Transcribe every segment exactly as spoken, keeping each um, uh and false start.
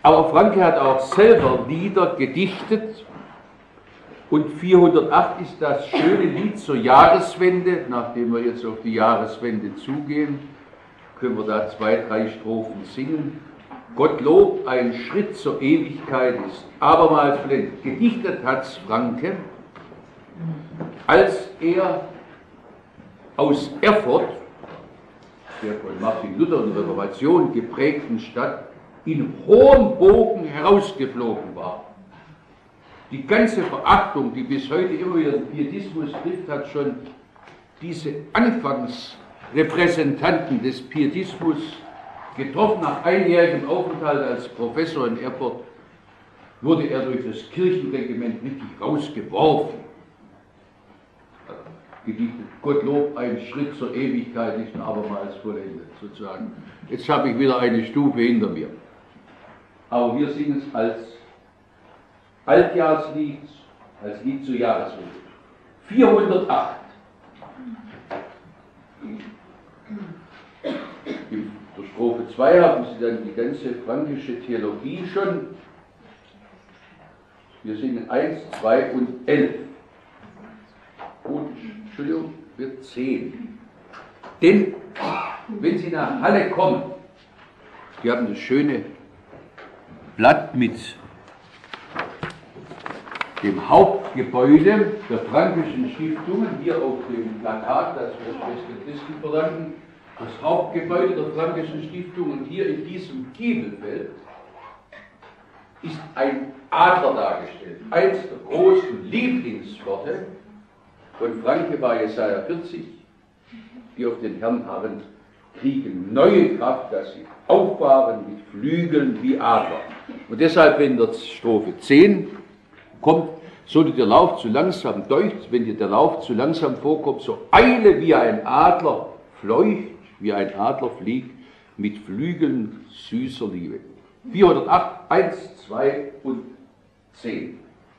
Aber Franke hat auch selber Lieder gedichtet und vierhundertacht ist das schöne Lied zur Jahreswende. Nachdem wir jetzt auf die Jahreswende zugehen, können wir da zwei, drei Strophen singen. Gottlob, ein Schritt zur Ewigkeit ist abermals vollendet. Gedichtet hat's Franke, als er aus Erfurt, der von Martin Luther und Reformation geprägten Stadt, in hohem Bogen herausgeflogen war. Die ganze Verachtung, die bis heute immer wieder den Pietismus trifft, hat schon diese Anfangsrepräsentanten des Pietismus getroffen. Nach einjährigem Aufenthalt als Professor in Erfurt wurde er durch das Kirchenregiment richtig rausgeworfen. Gedichtet, Gottlob, ein Schritt zur Ewigkeit ist abermals vollendet, sozusagen. Jetzt habe ich wieder eine Stufe hinter mir. Aber wir singen es als Altjahrslied, als Lied zur Jahreswende. vierhundertacht. In der Strophe zwei haben Sie dann die ganze frankische Theologie schon. Wir singen eins, zwei und elf. Und, Entschuldigung, wird zehn. Denn, wenn Sie nach Halle kommen, Sie haben das schöne Blatt mit dem Hauptgebäude der frankischen Stiftungen, hier auf dem Plakat, das wir Schwester Christen verdanken, das Hauptgebäude der frankischen Stiftung, und hier in diesem Giebelfeld ist ein Adler dargestellt. Eins der großen Lieblingsworte von Franke war Jesaja vierzig, die auf den Herrn harren, kriegen neue Kraft, dass sie auffahren mit Flügeln wie Adler. Und deshalb, wenn der Strophe zehn kommt, sollte der Lauf zu langsam deucht, wenn dir der Lauf zu langsam vorkommt, so eile wie ein Adler fleucht, wie ein Adler fliegt, mit Flügeln süßer Liebe. vierhundertacht, eins, zwei und zehn.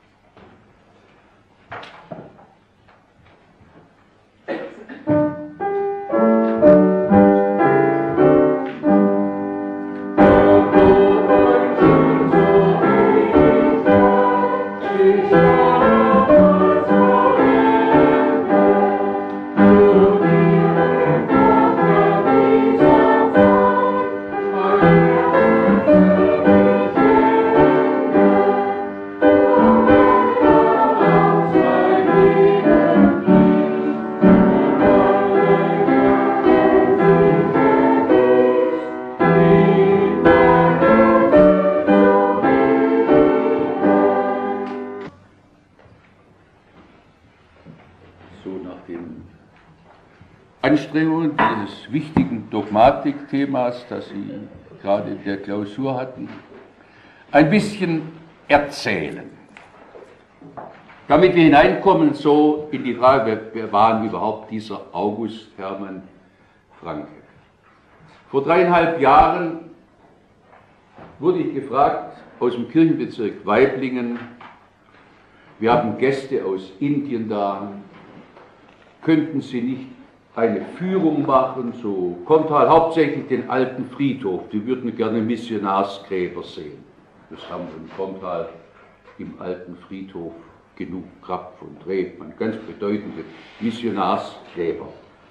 Anstrengungen dieses wichtigen Dogmatikthemas, das Sie gerade in der Klausur hatten, ein bisschen erzählen. Damit wir hineinkommen so in die Frage, wer war überhaupt dieser August Hermann Franke? Vor dreieinhalb Jahren wurde ich gefragt aus dem Kirchenbezirk Waiblingen, wir haben Gäste aus Indien da, könnten Sie nicht eine Führung machen, so Komtal, hauptsächlich den alten Friedhof, die würden gerne Missionarsgräber sehen. Das haben wir in Komtal im alten Friedhof genug, Krapf und Rebmann, ganz bedeutende Missionarsgräber.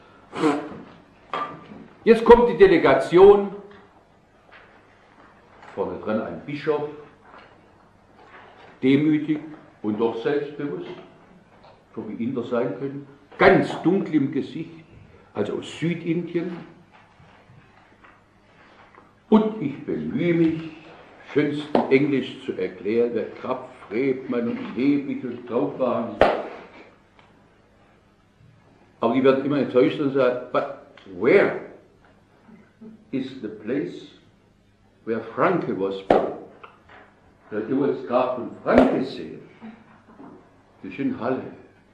Jetzt kommt die Delegation, vorne dran ein Bischof, demütig und doch selbstbewusst, so wie Inder sein können, ganz dunkel im Gesicht, also aus Südindien. Und ich bemühe mich, schönsten Englisch zu erklären, wer Krapf, Rebmann und Hebig und drauf waren. Aber die werden immer enttäuscht und sagen, but where is the place where Franke was born? Ihr wollt das Grab von Franke sehen. Das ist in Halle.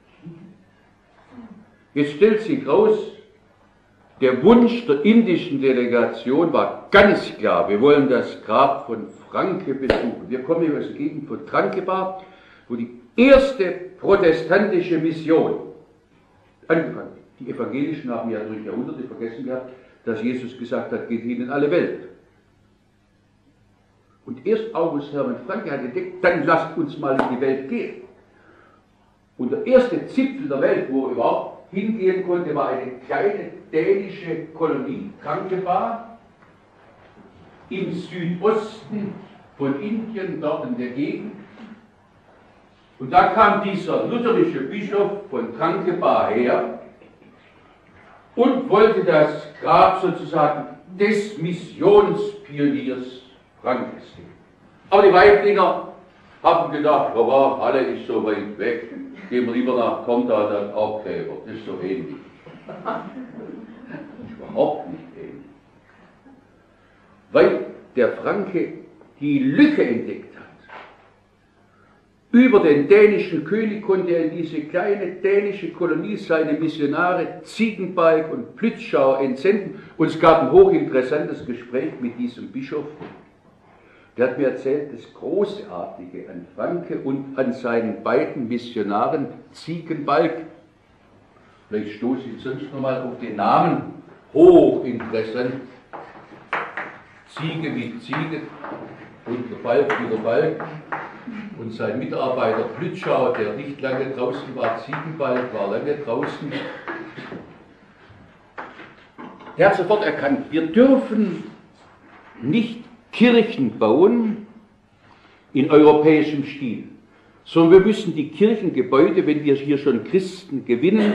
Jetzt stellt sich raus, der Wunsch der indischen Delegation war ganz klar, wir wollen das Grab von Franke besuchen. Wir kommen hier aus der Gegend von Trankebar, wo die erste protestantische Mission angefangen hat. Die Evangelischen haben ja durch Jahrhunderte vergessen gehabt, dass Jesus gesagt hat, geht hin in alle Welt. Und erst August Hermann Francke hat entdeckt, dann lasst uns mal in die Welt gehen. Und der erste Zipfel der Welt, wo er überhaupt hingehen konnte, war eine kleine dänische Kolonie, Trankebar, im Südosten von Indien, dort in der Gegend. Und da kam dieser lutherische Bischof von Trankebar her und wollte das Grab sozusagen des Missionspioniers Frankes sehen. Aber die Waiblinger haben gedacht, aber Halle ist so weit weg, gehen wir lieber nach Konda, dann auch Gräber, das ist so ähnlich. Überhaupt nicht ähnlich. Weil der Franke die Lücke entdeckt hat. Über den dänischen König konnte er in diese kleine dänische Kolonie seine Missionare Ziegenbalg und Plützschau entsenden. Und es gab ein hochinteressantes Gespräch mit diesem Bischof. Der hat mir erzählt, das Großartige an Franke und an seinen beiden Missionaren Ziegenbalg. Vielleicht stoße ich sonst nochmal auf den Namen. Hochinteressant. Ziege wie Ziege und der Balg wie der Balg. Und sein Mitarbeiter Plützschau, der nicht lange draußen war, Ziegenbalg, war lange draußen. Der hat sofort erkannt, wir dürfen nicht Kirchen bauen in europäischem Stil, sondern wir müssen die Kirchengebäude, wenn wir hier schon Christen gewinnen,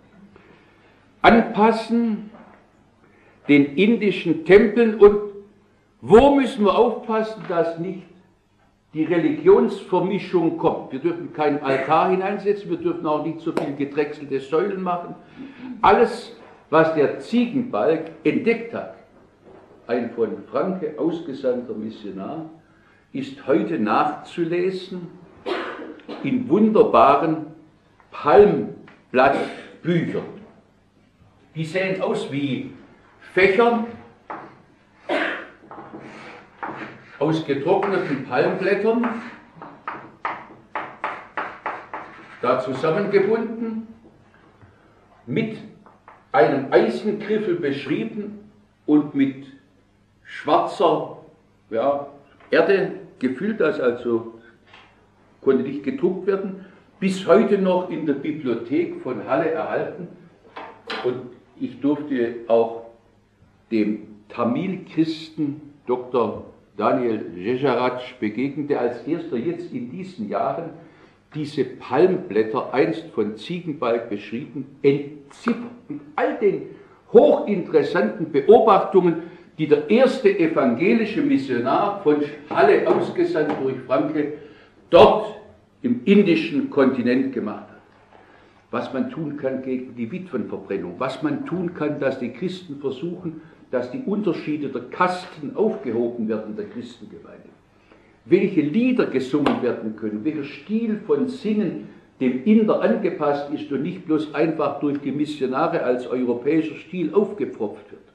anpassen den indischen Tempeln. Und wo müssen wir aufpassen, dass nicht die Religionsvermischung kommt? Wir dürfen keinen Altar hineinsetzen, wir dürfen auch nicht so viel gedrechselte Säulen machen. Alles, was der Ziegenbalg entdeckt hat, ein von Franke ausgesandter Missionar, ist heute nachzulesen in wunderbaren Palmblattbüchern. Die sehen aus wie Fächer aus getrockneten Palmblättern, da zusammengebunden, mit einem Eisengriffel beschrieben und mit schwarzer ja, Erde gefüllt, das also konnte nicht gedruckt werden, bis heute noch in der Bibliothek von Halle erhalten. Und ich durfte auch dem Tamil-Christen Doktor Daniel Jejaratsch begegnen, der als erster jetzt in diesen Jahren diese Palmblätter, einst von Ziegenbalg beschrieben, entziffert mit all den hochinteressanten Beobachtungen, die der erste evangelische Missionar von Halle, ausgesandt durch Franke, dort im indischen Kontinent gemacht hat. Was man tun kann gegen die Witwenverbrennung, was man tun kann, dass die Christen versuchen, dass die Unterschiede der Kasten aufgehoben werden der Christengemeinde. Welche Lieder gesungen werden können, welcher Stil von Singen dem Inder angepasst ist und nicht bloß einfach durch die Missionare als europäischer Stil aufgepfropft wird.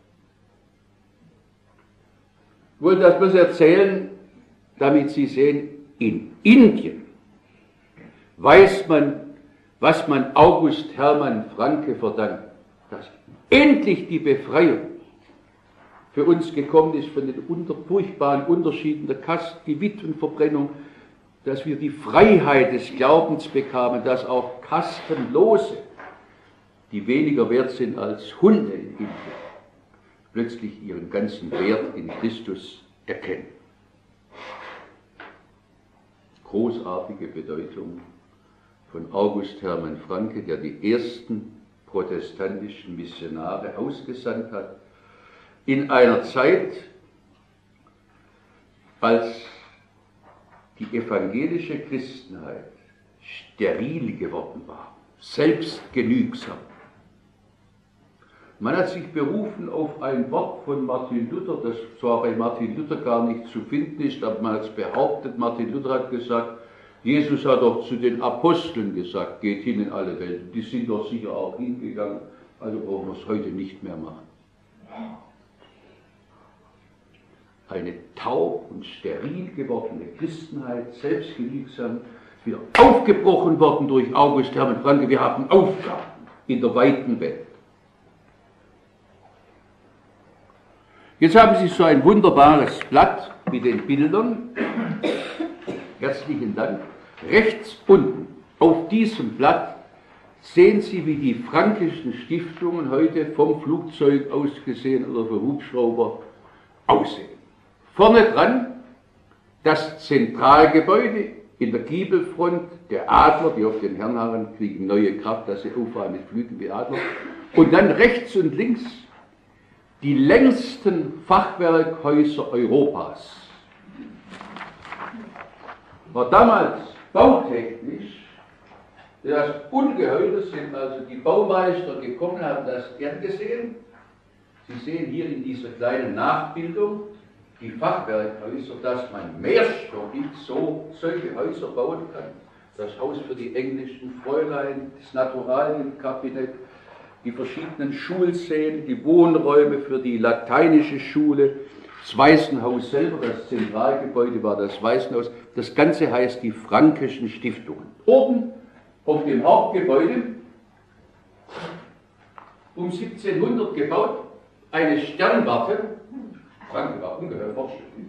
Ich wollte das bloß erzählen, damit Sie sehen, in Indien weiß man, was man August Hermann Francke verdankt, dass endlich die Befreiung für uns gekommen ist von den unter, furchtbaren Unterschieden der Kasten, die Witwenverbrennung, dass wir die Freiheit des Glaubens bekamen, dass auch Kastenlose, die weniger wert sind als Hunde in Indien, plötzlich ihren ganzen Wert in Christus erkennen. Großartige Bedeutung von August Hermann Francke, der die ersten protestantischen Missionare ausgesandt hat, in einer Zeit, als die evangelische Christenheit steril geworden war, selbstgenügsam. Man hat sich berufen auf ein Wort von Martin Luther, das zwar bei Martin Luther gar nicht zu finden ist, aber man hat es behauptet. Martin Luther hat gesagt, Jesus hat doch zu den Aposteln gesagt, geht hin in alle Welt. Die sind doch sicher auch hingegangen, also brauchen wir es heute nicht mehr machen. Eine taub und steril gewordene Christenheit, selbstgenügsam, wieder aufgebrochen worden durch August Hermann Francke. Wir haben Aufgaben in der weiten Welt. Jetzt haben Sie so ein wunderbares Blatt, mit den Bildern. Herzlichen Dank. Rechts unten auf diesem Blatt sehen Sie, wie die Fränkischen Stiftungen heute vom Flugzeug aus gesehen oder vom Hubschrauber aussehen. Vorne dran das Zentralgebäude in der Giebelfront, der Adler, die auf den Herrenhaaren kriegen neue Kraft, dass sie auffahren mit Flügeln wie Adler. Und dann rechts und links die längsten Fachwerkhäuser Europas. War damals bautechnisch das Ungeheuer, sind also die Baumeister gekommen, haben das gern gesehen. Sie sehen hier in dieser kleinen Nachbildung die Fachwerkhäuser, dass man mehrstockig so solche Häuser bauen kann. Das Haus für die englischen Fräulein, das Naturalienkabinett, die verschiedenen Schulsäle, die Wohnräume für die lateinische Schule, das Waisenhaus selber, das Zentralgebäude war das Waisenhaus. Das Ganze heißt die Fränkischen Stiftungen. Oben auf dem Hauptgebäude, um siebzehnhundert gebaut, eine Sternwarte. Franke war ungeheuer fortschrittlich.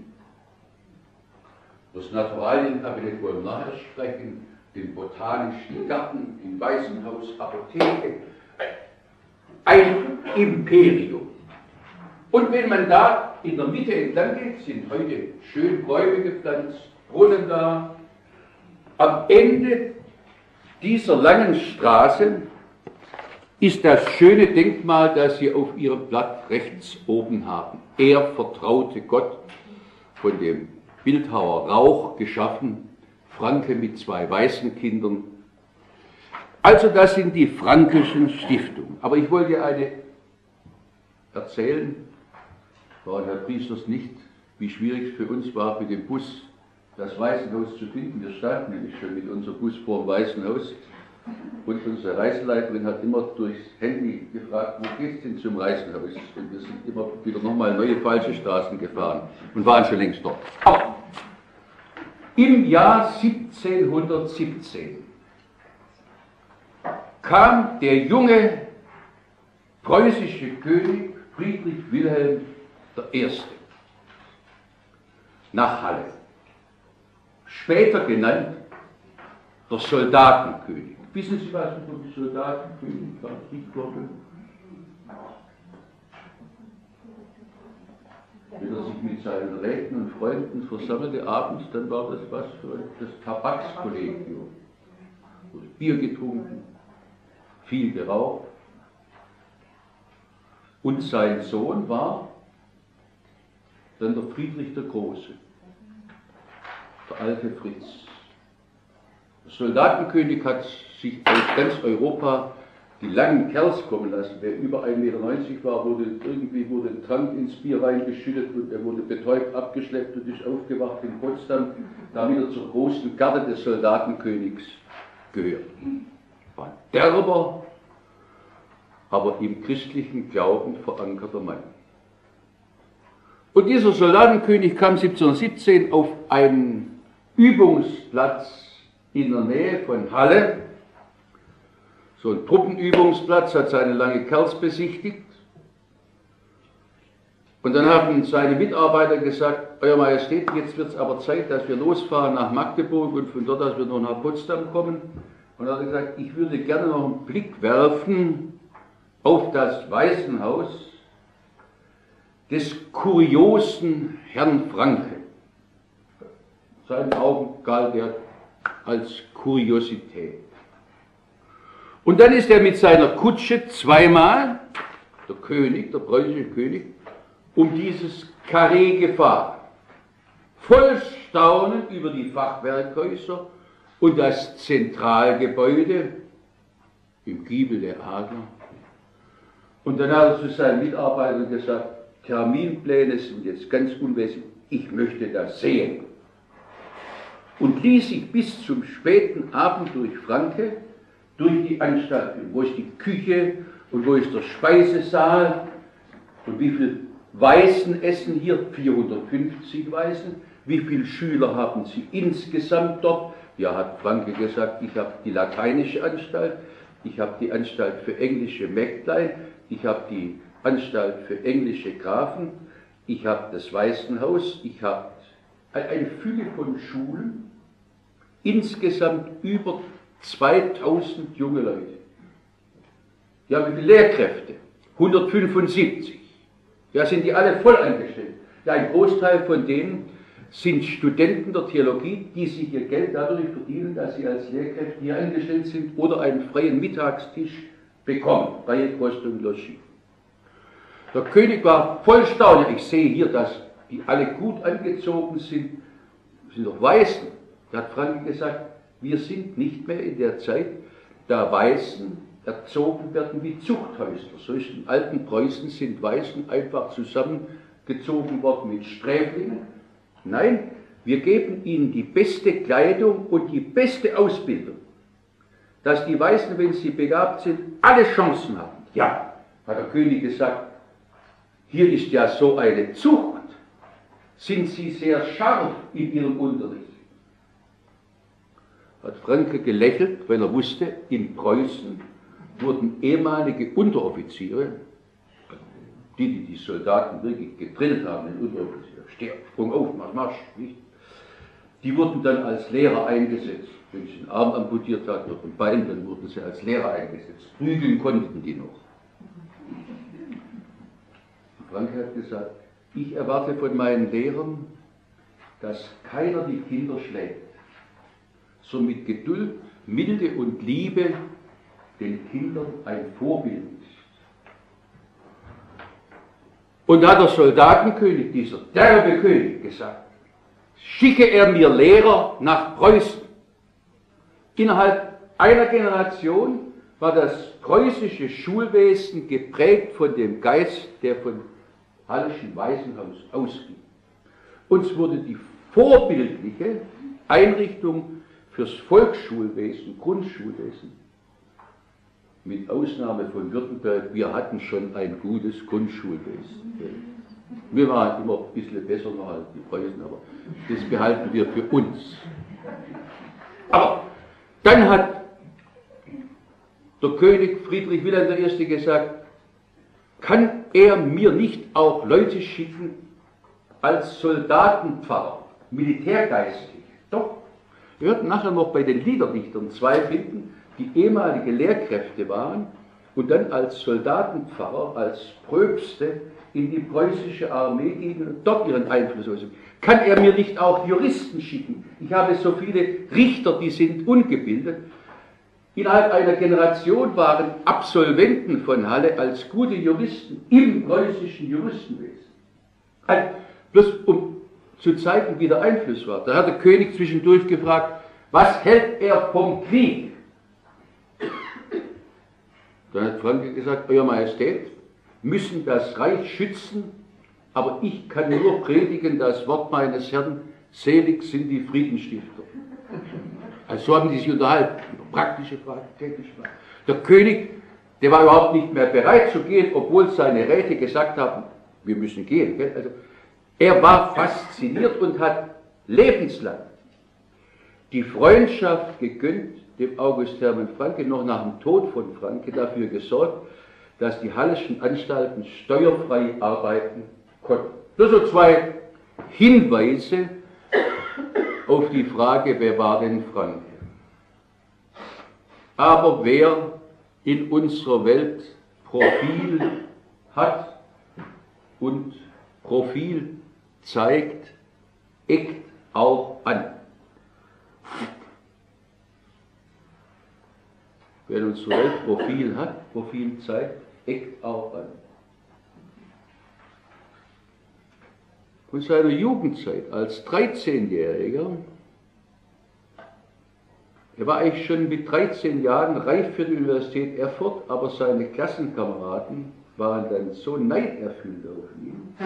Das Naturalienkabinett wollen wir nachher sprechen, den Botanischen Garten, den Waisenhaus, Apotheke. Ein Imperium. Und wenn man da in der Mitte entlang geht, sind heute schön Bäume gepflanzt, Brunnen da. Am Ende dieser langen Straße ist das schöne Denkmal, das Sie auf Ihrem Blatt rechts oben haben. Er vertraute Gott, von dem Bildhauer Rauch geschaffen, Franke mit zwei weißen Kindern. Also das sind die Fränkischen Stiftungen. Aber ich wollte eine erzählen, Frau und Herr Priesters, nicht, wie schwierig es für uns war, mit dem Bus das Waisenhaus zu finden. Wir standen nämlich schon mit unserem Bus vor dem Waisenhaus. Und unsere Reiseleiterin hat immer durchs Handy gefragt, wo geht's denn zum Waisenhaus? Und wir sind immer wieder nochmal neue falsche Straßen gefahren und waren schon längst dort. Aber im Jahr siebzehnhundertsiebzehn kam der junge preußische König Friedrich Wilhelm der Erste nach Halle, später genannt der Soldatenkönig. Wissen Sie was über die Soldatenkönig war? Die Glocke? Wenn er sich mit seinen Räten und Freunden versammelte abends, dann war das was für das Tabakskollegium. Wurde Bier getrunken, viel geraucht. Und sein Sohn war dann der Friedrich der Große, der alte Fritz. Der Soldatenkönig hat sich aus ganz Europa die langen Kerls kommen lassen. Wer über ein Meter neunzig war, wurde irgendwie wurde ein Trank ins Bier reingeschüttet und er wurde betäubt, abgeschleppt und ist aufgewacht in Potsdam, da wieder zur großen Garde des Soldatenkönigs gehört. War ein derber, aber im christlichen Glauben verankerter Mann. Und dieser Soldatenkönig kam siebzehnhundertsiebzehn auf einen Übungsplatz in der Nähe von Halle. So ein Truppenübungsplatz, hat seine lange Kerls besichtigt. Und dann haben seine Mitarbeiter gesagt, Euer Majestät, jetzt wird es aber Zeit, dass wir losfahren nach Magdeburg und von dort aus wir noch nach Potsdam kommen. Und er hat gesagt, ich würde gerne noch einen Blick werfen auf das Waisenhaus des kuriosen Herrn Franke. Seinen Augen galt er als Kuriosität. Und dann ist er mit seiner Kutsche zweimal, der König, der preußische König, um dieses Karree gefahren. Voll Staunen über die Fachwerkhäuser und das Zentralgebäude im Giebel der Adler. Und dann hat er zu seinen Mitarbeitern gesagt, Terminpläne sind jetzt ganz unwesentlich, ich möchte das sehen. Und ließ sich bis zum späten Abend durch Franke, durch die Anstalt, wo ist die Küche und wo ist der Speisesaal und wie viel Waisen essen hier, vierhundertfünfzig Waisen, wie viele Schüler haben Sie insgesamt dort? Ja, hat Franke gesagt, ich habe die lateinische Anstalt, ich habe die Anstalt für englische Mägdlein, ich habe die Anstalt für englische Grafen, ich habe das Waisenhaus, ich habe eine Fülle von Schulen, insgesamt über zweitausend junge Leute. Ja, wie viele Lehrkräfte? hundertfünfundsiebzig. Ja, sind die alle voll angestellt. Ja, ein Großteil von denen sind Studenten der Theologie, die sich ihr Geld dadurch verdienen, dass sie als Lehrkräfte hier angestellt sind oder einen freien Mittagstisch bekommen, freie Kost und Logis. Der König war voll Staunen. Ich sehe hier, dass die alle gut angezogen sind, sind doch Weißen. Da hat Franke gesagt, wir sind nicht mehr in der Zeit, da Weißen erzogen werden wie Zuchthäusler. So ist in alten Preußen sind Weißen einfach zusammengezogen worden mit Sträflingen. Nein, wir geben ihnen die beste Kleidung und die beste Ausbildung, dass die Weißen, wenn sie begabt sind, alle Chancen haben. Ja, hat der König gesagt, hier ist ja so eine Zucht, sind sie sehr scharf in ihrem Unterricht. Hat Franke gelächelt, weil er wusste, in Preußen wurden ehemalige Unteroffiziere, die, die die Soldaten wirklich gedrillt haben, den Unteroffizier, steh, sprung auf, mach Marsch, nicht? Die wurden dann als Lehrer eingesetzt. Wenn sie den Arm amputiert hatten oder ein Bein, dann wurden sie als Lehrer eingesetzt. Prügeln konnten die noch. Franke hat gesagt, ich erwarte von meinen Lehrern, dass keiner die Kinder schlägt, so mit Geduld, Milde und Liebe den Kindern ein Vorbild ist. Und da hat der Soldatenkönig, dieser derbe König, gesagt, schicke er mir Lehrer nach Preußen. Innerhalb einer Generation war das preußische Schulwesen geprägt von dem Geist, der von Halleschen Waisenhaus ausging. Uns wurde die vorbildliche Einrichtung fürs Volksschulwesen, Grundschulwesen, mit Ausnahme von Württemberg, wir hatten schon ein gutes Grundschulwesen. Wir waren immer ein bisschen besser noch als die Preußen, aber das behalten wir für uns. Aber dann hat der König Friedrich Wilhelm der Erste gesagt, kann er mir nicht auch Leute schicken als Soldatenpfarrer, militärgeistlich? Doch. Wir werden nachher noch bei den Liederdichtern zwei finden, die ehemalige Lehrkräfte waren und dann als Soldatenpfarrer, als Pröbste in die preußische Armee gingen und dort ihren Einfluss ausüben. Kann er mir nicht auch Juristen schicken? Ich habe so viele Richter, die sind ungebildet. Innerhalb einer Generation waren Absolventen von Halle als gute Juristen im preußischen Juristenwesen. Also, bloß um zu zeigen, wie der Einfluss war. Da hat der König zwischendurch gefragt, was hält er vom Krieg? Dann hat Franke gesagt, Euer Majestät, müssen das Reich schützen, aber ich kann nur predigen das Wort meines Herrn, selig sind die Friedensstifter. Also so haben die sich unterhalten, praktische Frage, technische Frage. Der König, der war überhaupt nicht mehr bereit zu gehen, obwohl seine Räte gesagt haben, wir müssen gehen. Gell? Also, er war fasziniert und hat lebenslang die Freundschaft gegönnt, dem August Hermann Franke, noch nach dem Tod von Franke dafür gesorgt, dass die halleschen Anstalten steuerfrei arbeiten konnten. Nur so zwei Hinweise auf die Frage, wer war denn Franke? Aber wer in unserer Welt Profil hat und Profil zeigt, eckt auch an. Wer in unserer Welt Profil hat, Profil zeigt, eckt auch an. Von seiner Jugendzeit als dreizehnjähriger, er war eigentlich schon mit dreizehn Jahren reif für die Universität Erfurt, aber seine Klassenkameraden waren dann so neiderfüllt auf ihn,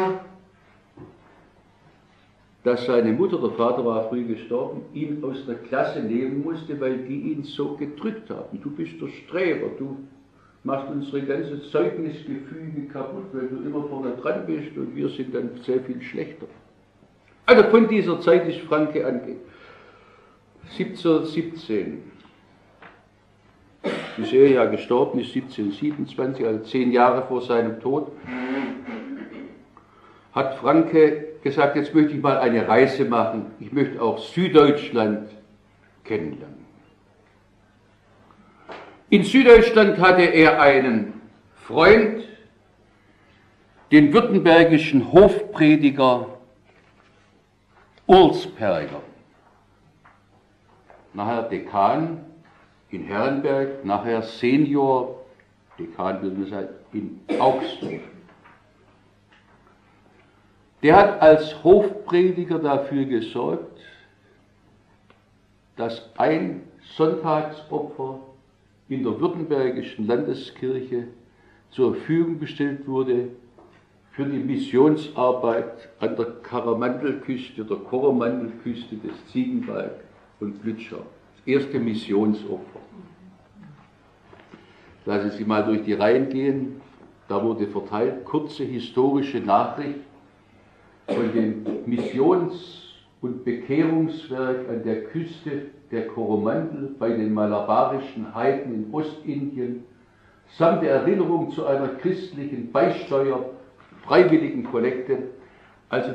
dass seine Mutter, der Vater war früh gestorben, ihn aus der Klasse nehmen musste, weil die ihn so gedrückt haben. Du bist der Streber, du machst unsere ganze Zeugnisgefüge kaputt, weil du immer vorne dran bist und wir sind dann sehr viel schlechter. Also von dieser Zeit ist Franke ange. siebzehnhundertsiebzehn. Bis er ja gestorben ist, siebzehnhundertsiebenundzwanzig, also zehn Jahre vor seinem Tod, hat Franke gesagt, jetzt möchte ich mal eine Reise machen. Ich möchte auch Süddeutschland kennenlernen. In Süddeutschland hatte er einen Freund, den württembergischen Hofprediger Ursperger, nachher Dekan in Herrenberg, nachher Senior, Dekan würde man sagen, in Augsburg. Der hat als Hofprediger dafür gesorgt, dass ein Sonntagsopfer in der württembergischen Landeskirche zur Verfügung gestellt wurde für die Missionsarbeit an der Karamandelküste, der Koromandelküste des Ziegenbalg und Lütschau. Das erste Missionsopfer. Lassen Sie mal durch die Reihen gehen. Da wurde verteilt kurze historische Nachricht von dem Missions- und Bekehrungswerk an der Küste der Koromandel bei den malabarischen Heiden in Ostindien, samt der Erinnerung zu einer christlichen Beisteuer, freiwilligen Kollekte. Also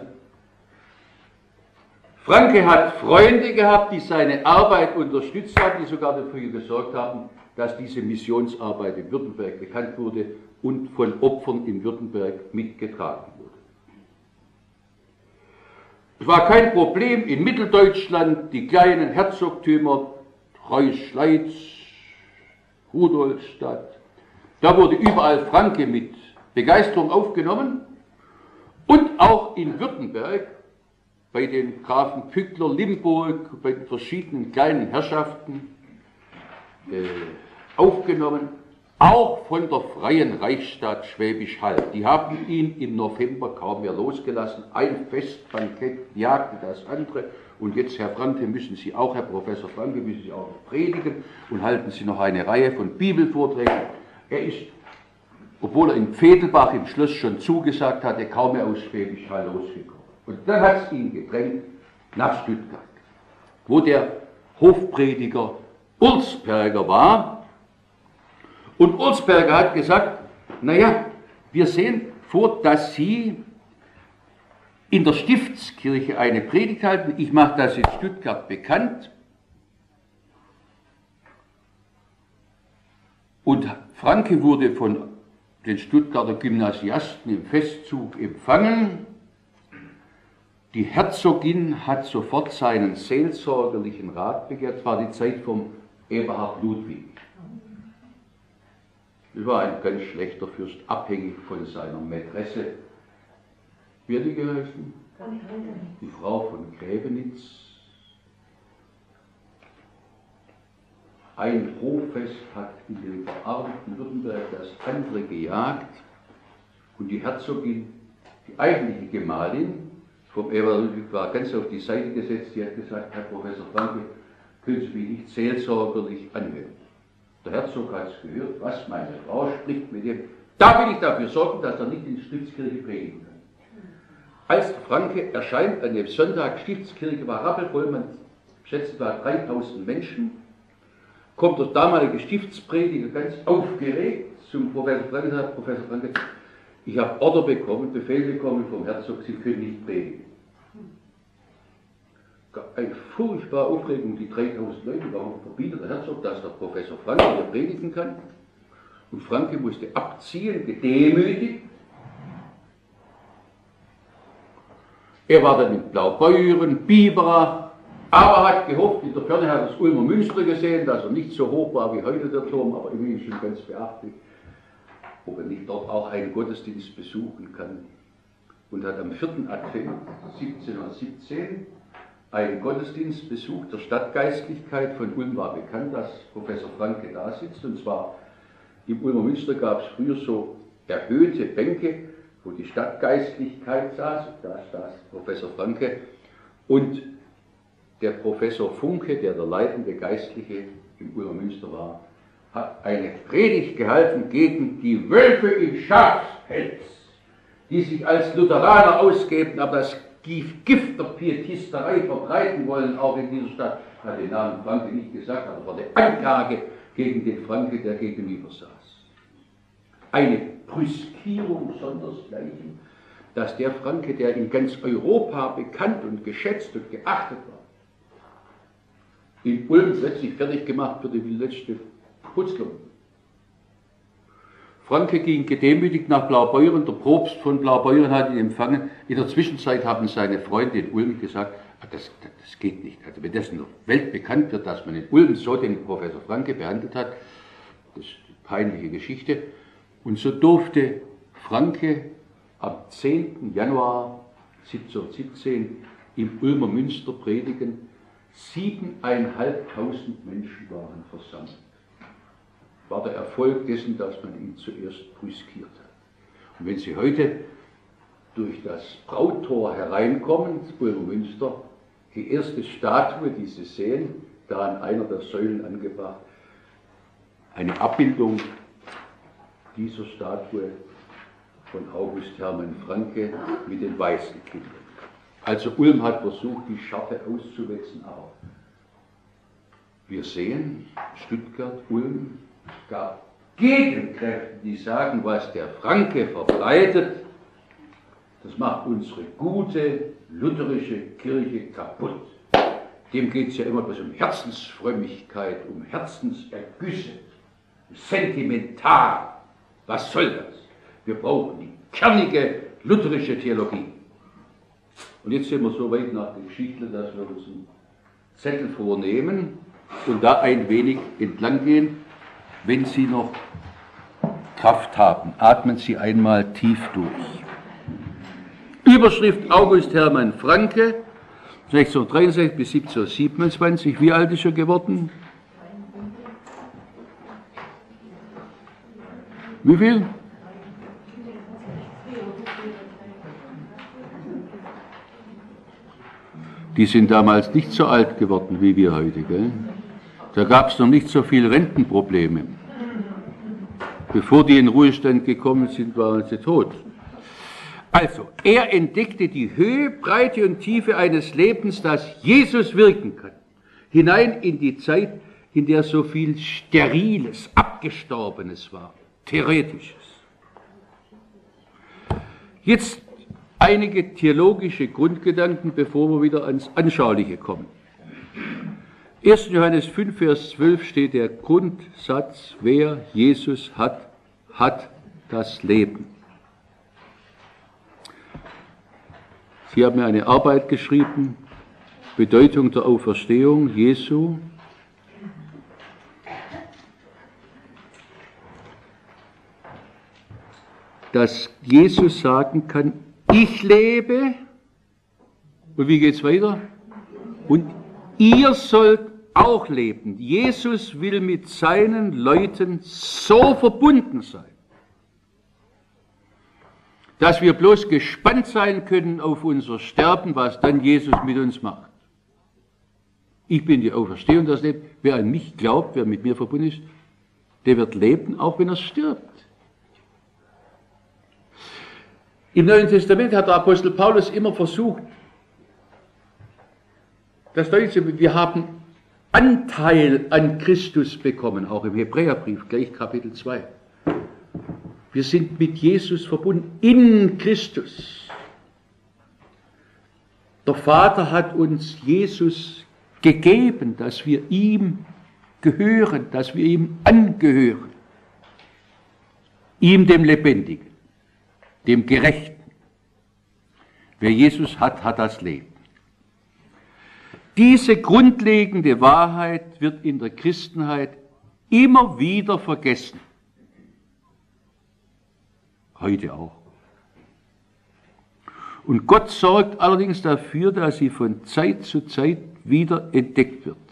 Franke hat Freunde gehabt, die seine Arbeit unterstützt haben, die sogar dafür gesorgt haben, dass diese Missionsarbeit in Württemberg bekannt wurde und von Opfern in Württemberg mitgetragen wurde. Es war kein Problem in Mitteldeutschland, die kleinen Herzogtümer, Reuschleiz, Rudolstadt, da wurde überall Franke mit Begeisterung aufgenommen und auch in Württemberg bei den Grafen Pückler, Limburg, bei den verschiedenen kleinen Herrschaften äh, aufgenommen, auch von der Freien Reichsstadt Schwäbisch Hall. Die haben ihn im November kaum mehr losgelassen. Ein Festbankett jagte das andere. Und jetzt, Herr Franke, müssen Sie auch, Herr Professor Franke, müssen Sie auch noch predigen und halten Sie noch eine Reihe von Bibelvorträgen. Er ist, obwohl er in Pfedelbach im Schloss schon zugesagt hatte, kaum mehr aus Schwäbisch Hall losgekommen. Und dann hat es ihn gedrängt nach Stuttgart, wo der Hofprediger Ursperger war. Und Ursperger hat gesagt, naja, wir sehen vor, dass Sie in der Stiftskirche eine Predigt halten. Ich mache das in Stuttgart bekannt. Und Franke wurde von den Stuttgarter Gymnasiasten im Festzug empfangen. Die Herzogin hat sofort seinen seelsorgerlichen Rat begehrt. Es war die Zeit vom Eberhard Ludwig. Das war ein ganz schlechter Fürst, abhängig von seiner Mätresse. Wie hat die geheißen? Die Frau von Gräbenitz. Ein Hoffest hat in dem verarmten Württemberg das andere gejagt und die Herzogin, die eigentliche Gemahlin vom Eberhard Ludwig, war ganz auf die Seite gesetzt. Sie hat gesagt, Herr Professor Franke, können Sie mich nicht seelsorgerlich anhören? Der Herzog hat es gehört, was meine Frau spricht mit dem. Da will ich dafür sorgen, dass er nicht in die Stiftskirche predigen kann. Als Franke erscheint an dem Sonntag, Stiftskirche war rappelvoll, man schätzt etwa dreitausend Menschen, kommt der damalige Stiftsprediger ganz aufgeregt zum Professor Franke und sagt, Professor Franke, ich habe Order bekommen, Befehl bekommen vom Herzog, Sie können nicht predigen. Eine furchtbare Aufregung, die dreitausend Leute, warum verbietet der Herzog, dass der Professor Franke hier predigen kann? Und Franke musste abziehen, gedemütigt. Er war dann in Blaubeuren, Biberach, aber hat gehofft, in der Ferne hat er das Ulmer Münster gesehen, dass er nicht so hoch war wie heute der Turm, aber immerhin schon ganz beachtlich, ob er nicht dort auch einen Gottesdienst besuchen kann. Und hat am vierten Advent siebzehnhundertsiebzehn einen Gottesdienstbesuch der Stadtgeistlichkeit. Von Ulm war bekannt, dass Professor Franke da sitzt, und zwar im Ulmer Münster gab es früher so erhöhte Bänke, wo die Stadtgeistlichkeit saß, da saß Professor Franke, und der Professor Funke, der der leitende Geistliche im Ulmer Münster war, hat eine Predigt gehalten gegen die Wölfe im Schafspelz, die sich als Lutheraner ausgeben, aber das Gift der Pietisterei verbreiten wollen, auch in dieser Stadt. Er hat den Namen Franke nicht gesagt, aber war eine Anklage gegen den Franke, der gegenüber saß. Eine Brüskierung sondersgleichen. dass der Franke, der in ganz Europa bekannt und geschätzt und geachtet war, in Ulm letztlich fertig gemacht für die letzte Putzlung. Franke ging gedemütigt nach Blaubeuren, der Propst von Blaubeuren hat ihn empfangen. In der Zwischenzeit haben seine Freunde in Ulm gesagt, das, das geht nicht. Also wenn das in der Welt bekannt wird, dass man in Ulm so den Professor Franke behandelt hat, das ist eine peinliche Geschichte. Und so durfte Franke am zehnten Januar siebzehnhundertsiebzehn im Ulmer Münster predigen. Siebeneinhalbtausend Menschen waren versammelt. War der Erfolg dessen, dass man ihn zuerst brüskiert hat. Und wenn Sie heute durch das Brauttor hereinkommen, das Ulmer Münster, die erste Statue, die Sie sehen, da an einer der Säulen angebracht, eine Abbildung dieser Statue von August Hermann Franke mit den weißen Kindern. Also Ulm hat versucht, die Scharte auszuwetzen, aber wir sehen, Stuttgart, Ulm, es gab Gegenkräfte, die sagen, was der Franke verbreitet, das macht unsere gute lutherische Kirche kaputt. Dem geht es ja immer bloß um Herzensfrömmigkeit, um Herzensergüsse, sentimental. Was soll das? Wir brauchen die kernige lutherische Theologie. Und jetzt sind wir so weit nach der Geschichte, dass wir uns einen Zettel vornehmen und da ein wenig entlang gehen. Wenn Sie noch Kraft haben, atmen Sie einmal tief durch. Überschrift August Hermann Franke, sechzehnhundertdreiundsechzig bis siebzehnhundertsiebenundzwanzig. Wie alt ist er geworden? Wie viel? Die sind damals nicht so alt geworden wie wir heute, gell? Da gab es noch nicht so viele Rentenprobleme. Bevor die in Ruhestand gekommen sind, waren sie tot. Also, er entdeckte die Höhe, Breite und Tiefe eines Lebens, das Jesus wirken kann. Hinein in die Zeit, in der so viel Steriles, Abgestorbenes war, Theoretisches. Jetzt einige theologische Grundgedanken, bevor wir wieder ans Anschauliche kommen. erster Johannes fünf, Vers zwölf steht der Grundsatz, wer Jesus hat, hat das Leben. Sie haben mir eine Arbeit geschrieben, Bedeutung der Auferstehung Jesu. Dass Jesus sagen kann, ich lebe, und wie geht es weiter? Und ihr sollt auch leben. Jesus will mit seinen Leuten so verbunden sein, dass wir bloß gespannt sein können auf unser Sterben, was dann Jesus mit uns macht. Ich bin die Auferstehung, das Leben. Wer an mich glaubt, wer mit mir verbunden ist, der wird leben, auch wenn er stirbt. Im Neuen Testament hat der Apostel Paulus immer versucht, das Deutsche, wir haben Anteil an Christus bekommen, auch im Hebräerbrief, gleich Kapitel zwei. Wir sind mit Jesus verbunden, in Christus. Der Vater hat uns Jesus gegeben, dass wir ihm gehören, dass wir ihm angehören. Ihm, dem Lebendigen, dem Gerechten. Wer Jesus hat, hat das Leben. Diese grundlegende Wahrheit wird in der Christenheit immer wieder vergessen. Heute auch. Und Gott sorgt allerdings dafür, dass sie von Zeit zu Zeit wieder entdeckt wird.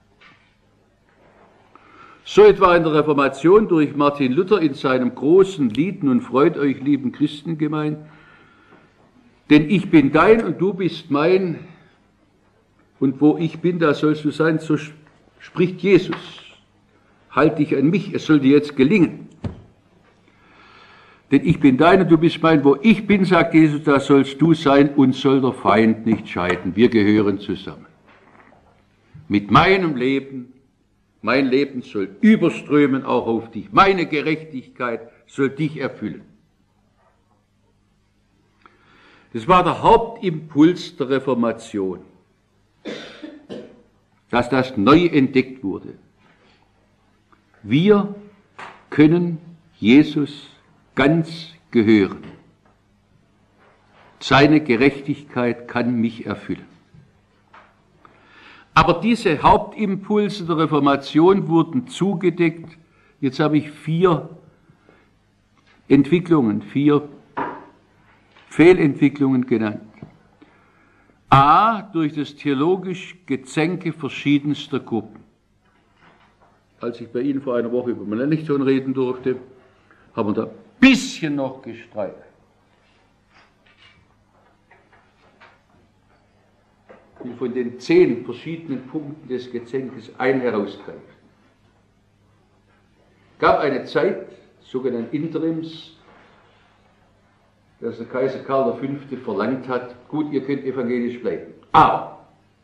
So etwa in der Reformation durch Martin Luther in seinem großen Lied Nun freut euch, lieben Christengemein, denn ich bin dein und du bist mein, und wo ich bin, da sollst du sein, so spricht Jesus. Halt dich an mich, es soll dir jetzt gelingen. Denn ich bin dein und du bist mein, wo ich bin, sagt Jesus, da sollst du sein, uns soll der Feind nicht scheiden. Wir gehören zusammen. Mit meinem Leben, mein Leben soll überströmen auch auf dich. Meine Gerechtigkeit soll dich erfüllen. Das war der Hauptimpuls der Reformation, dass das neu entdeckt wurde. Wir können Jesus ganz gehören. Seine Gerechtigkeit kann mich erfüllen. Aber diese Hauptimpulse der Reformation wurden zugedeckt. Jetzt habe ich vier Entwicklungen, vier Fehlentwicklungen genannt. A, durch das theologische Gezänke verschiedenster Gruppen. Als ich bei Ihnen vor einer Woche über Melanchthon reden durfte, haben wir da ein bisschen noch gestreift. Ich will von den zehn verschiedenen Punkten des Gezänkes einen herausgreifen. Es gab eine Zeit, sogenannte Interims, dass der Kaiser Karl der Fünfte verlangt hat, gut, ihr könnt evangelisch bleiben. Aber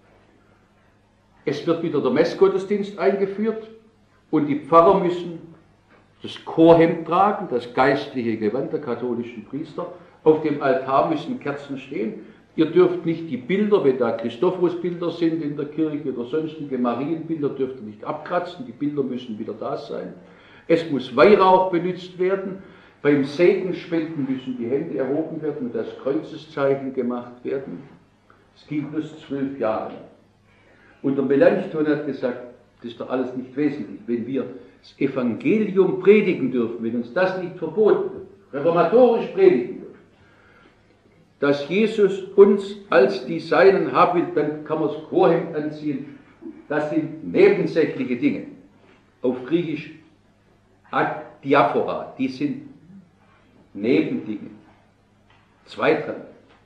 es wird wieder der Messgottesdienst eingeführt und die Pfarrer müssen das Chorhemd tragen, das geistliche Gewand der katholischen Priester. Auf dem Altar müssen Kerzen stehen. Ihr dürft nicht die Bilder, wenn da Christophorusbilder sind in der Kirche oder sonstige Marienbilder, dürft ihr nicht abkratzen. Die Bilder müssen wieder da sein. Es muss Weihrauch benutzt werden. Beim Segenspenden müssen die Hände erhoben werden und das Kreuzeszeichen gemacht werden. Es ging bloß zwölf Jahre. Und der Melanchthon hat gesagt, das ist doch alles nicht wesentlich. Wenn wir das Evangelium predigen dürfen, wenn uns das nicht verboten wird, reformatorisch predigen dürfen, dass Jesus uns als die Seinen haben will, dann kann man das Chorhemd anziehen. Das sind nebensächliche Dinge. Auf Griechisch Adiaphora, die sind Nebendinge, zweitrangig.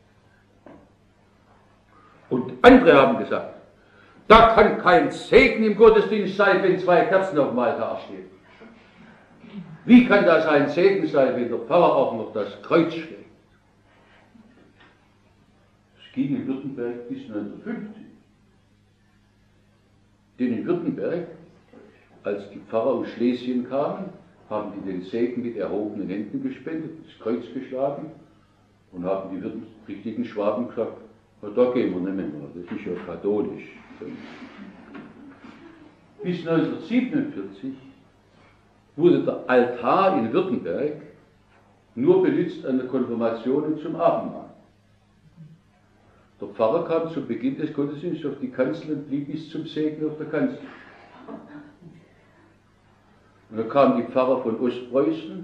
Und andere haben gesagt, da kann kein Segen im Gottesdienst sein, wenn zwei Kerzen auf dem Altar stehen. Wie kann das ein Segen sein, wenn der Pfarrer auch noch das Kreuz schlägt? Es ging in Württemberg bis neunzehnhundertfünfzig. Denn in Württemberg, als die Pfarrer aus Schlesien kamen, haben die den Segen mit erhobenen Händen gespendet, das Kreuz geschlagen und haben die richtigen Schwaben gesagt, na, da gehen wir nicht mehr, das ist ja katholisch. Bis neunzehnhundertsiebenundvierzig wurde der Altar in Württemberg nur benutzt an der Konfirmation und zum Abendmahl. Der Pfarrer kam zu Beginn des Gottesdienstes auf die Kanzel und blieb bis zum Segen auf der Kanzel. Und dann kamen die Pfarrer von Ostpreußen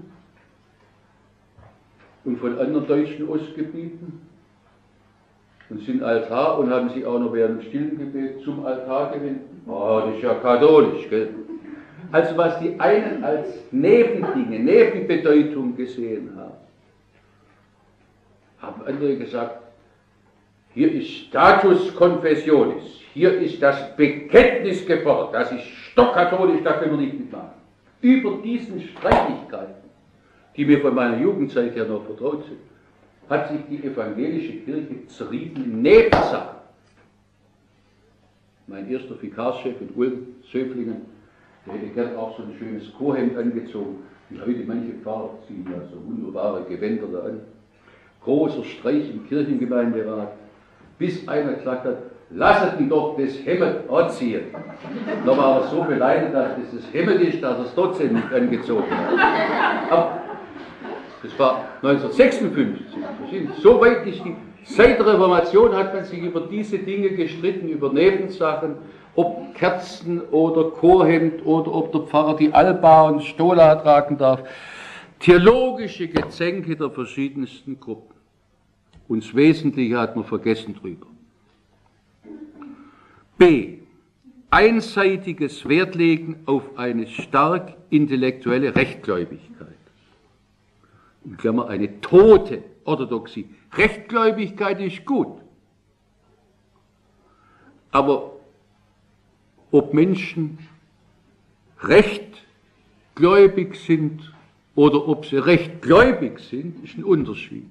und von anderen deutschen Ostgebieten und sind Altar und haben sich auch noch während dem stillen Gebet zum Altar gewendet. Oh, das ist ja katholisch, gell? Also was die einen als Nebendinge, Nebenbedeutung gesehen haben, haben andere gesagt, hier ist Status Confessionis, hier ist das Bekenntnis gefordert, das ist stockkatholisch, da können wir nicht mitmachen. Über diesen Streitigkeiten, die mir von meiner Jugendzeit her noch vertraut sind, hat sich die evangelische Kirche zerrieben in Nebensachen. Mein erster Vikarschef in Ulm, Söflingen, der hätte gern auch so ein schönes Chorhemd angezogen. Und heute manche Pfarrer ziehen ja so wunderbare Gewänder da an. Großer Streich im Kirchengemeinderat, bis einer gesagt hat, lasset ihn doch das Hemd anziehen. Da war er so beleidigt, dass das das Hemd ist, dass er es trotzdem nicht angezogen hat. Aber das war neunzehnhundertsechsundfünfzig. So weit ist die, seit der Reformation hat man sich über diese Dinge gestritten, über Nebensachen, ob Kerzen oder Chorhemd oder ob der Pfarrer die Alba und Stola tragen darf. Theologische Gezänke der verschiedensten Gruppen. Und das Wesentliche hat man vergessen drüber. B. Einseitiges Wertlegen auf eine stark intellektuelle Rechtgläubigkeit. In Klammer eine tote Orthodoxie. Rechtgläubigkeit ist gut. Aber ob Menschen rechtgläubig sind oder ob sie rechtgläubig sind, ist ein Unterschied.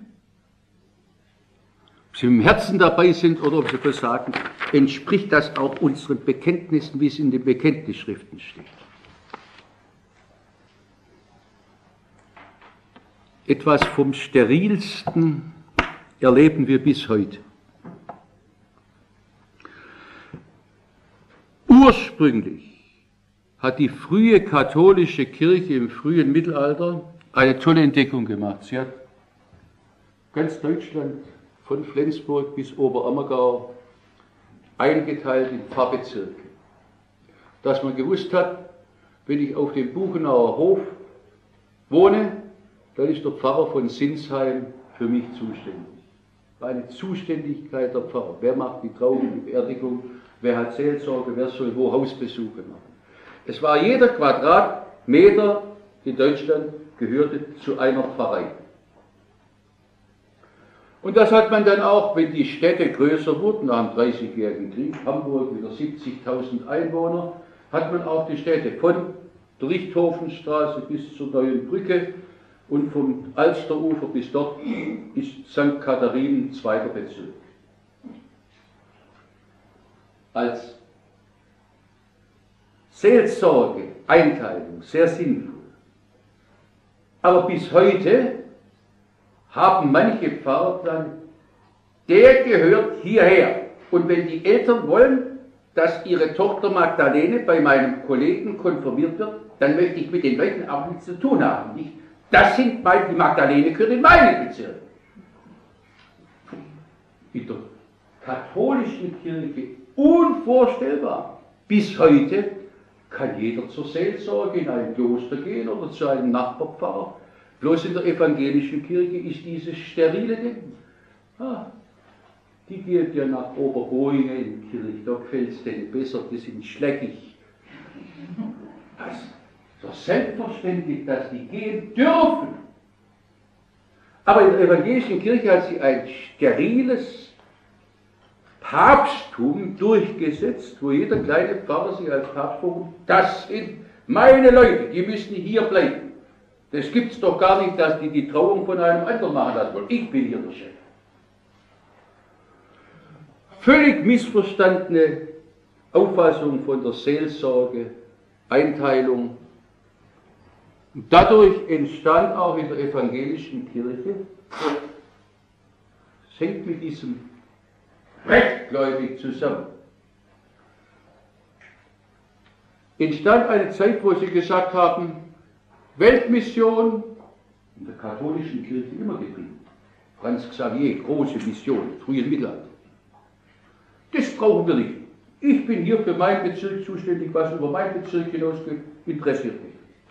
Ob sie im Herzen dabei sind oder ob sie versagen, entspricht das auch unseren Bekenntnissen, wie es in den Bekenntnisschriften steht. Etwas vom Sterilsten erleben wir bis heute. Ursprünglich hat die frühe katholische Kirche im frühen Mittelalter eine tolle Entdeckung gemacht. Sie hat ganz Deutschland von Flensburg bis Oberammergau eingeteilt in Pfarrbezirke. Dass man gewusst hat, wenn ich auf dem Buchenauer Hof wohne, dann ist der Pfarrer von Sinsheim für mich zuständig. Eine Zuständigkeit der Pfarrer. Wer macht die Trauung, die Beerdigung, wer hat Seelsorge, wer soll wo Hausbesuche machen. Es war jeder Quadratmeter in Deutschland gehörte zu einer Pfarrei. Und das hat man dann auch, wenn die Städte größer wurden, nach dem Dreißigjährigen Krieg, Hamburg wieder siebzigtausend Einwohner, hat man auch die Städte von der Richthofenstraße bis zur Neuen Brücke und vom Alsterufer bis dort ist Sankt Katharinen zweiter Bezirk. Als Seelsorge, Einteilung, sehr sinnvoll. Aber bis heute haben manche Pfarrer dann, der gehört hierher. Und wenn die Eltern wollen, dass ihre Tochter Magdalene bei meinem Kollegen konfirmiert wird, dann möchte ich mit den Leuten auch nichts zu tun haben. Nicht? Das sind meine, die Magdalene gehört in meinen Bezirk. In der katholischen Kirche unvorstellbar. Bis heute kann jeder zur Seelsorge in ein Kloster gehen oder zu einem Nachbarpfarrer. Bloß in der evangelischen Kirche ist dieses sterile Denken. Ah, die geht ja nach Oberboingen in die Kirche, da gefällt es denen besser, die sind schleckig. Das ist doch selbstverständlich, dass die gehen dürfen. Aber in der evangelischen Kirche hat sie ein steriles Papsttum durchgesetzt, wo jeder kleine Pfarrer sich als Papst vorkommt. Das sind meine Leute, die müssen hier bleiben. Das gibt es doch gar nicht, dass die die Trauung von einem anderen machen lassen wollen. Ich bin hier der Chef. Völlig missverstandene Auffassung von der Seelsorge, Einteilung. Und dadurch entstand auch in der evangelischen Kirche, es hängt mit diesem rechtgläubig zusammen, entstand eine Zeit, wo sie gesagt haben, Weltmission, in der katholischen Kirche immer geblieben. Franz Xavier, große Mission, frühen Mittelalter. Das brauchen wir nicht. Ich bin hier für meinen Bezirk zuständig, was über meinen Bezirk hinausgeht, interessiert mich.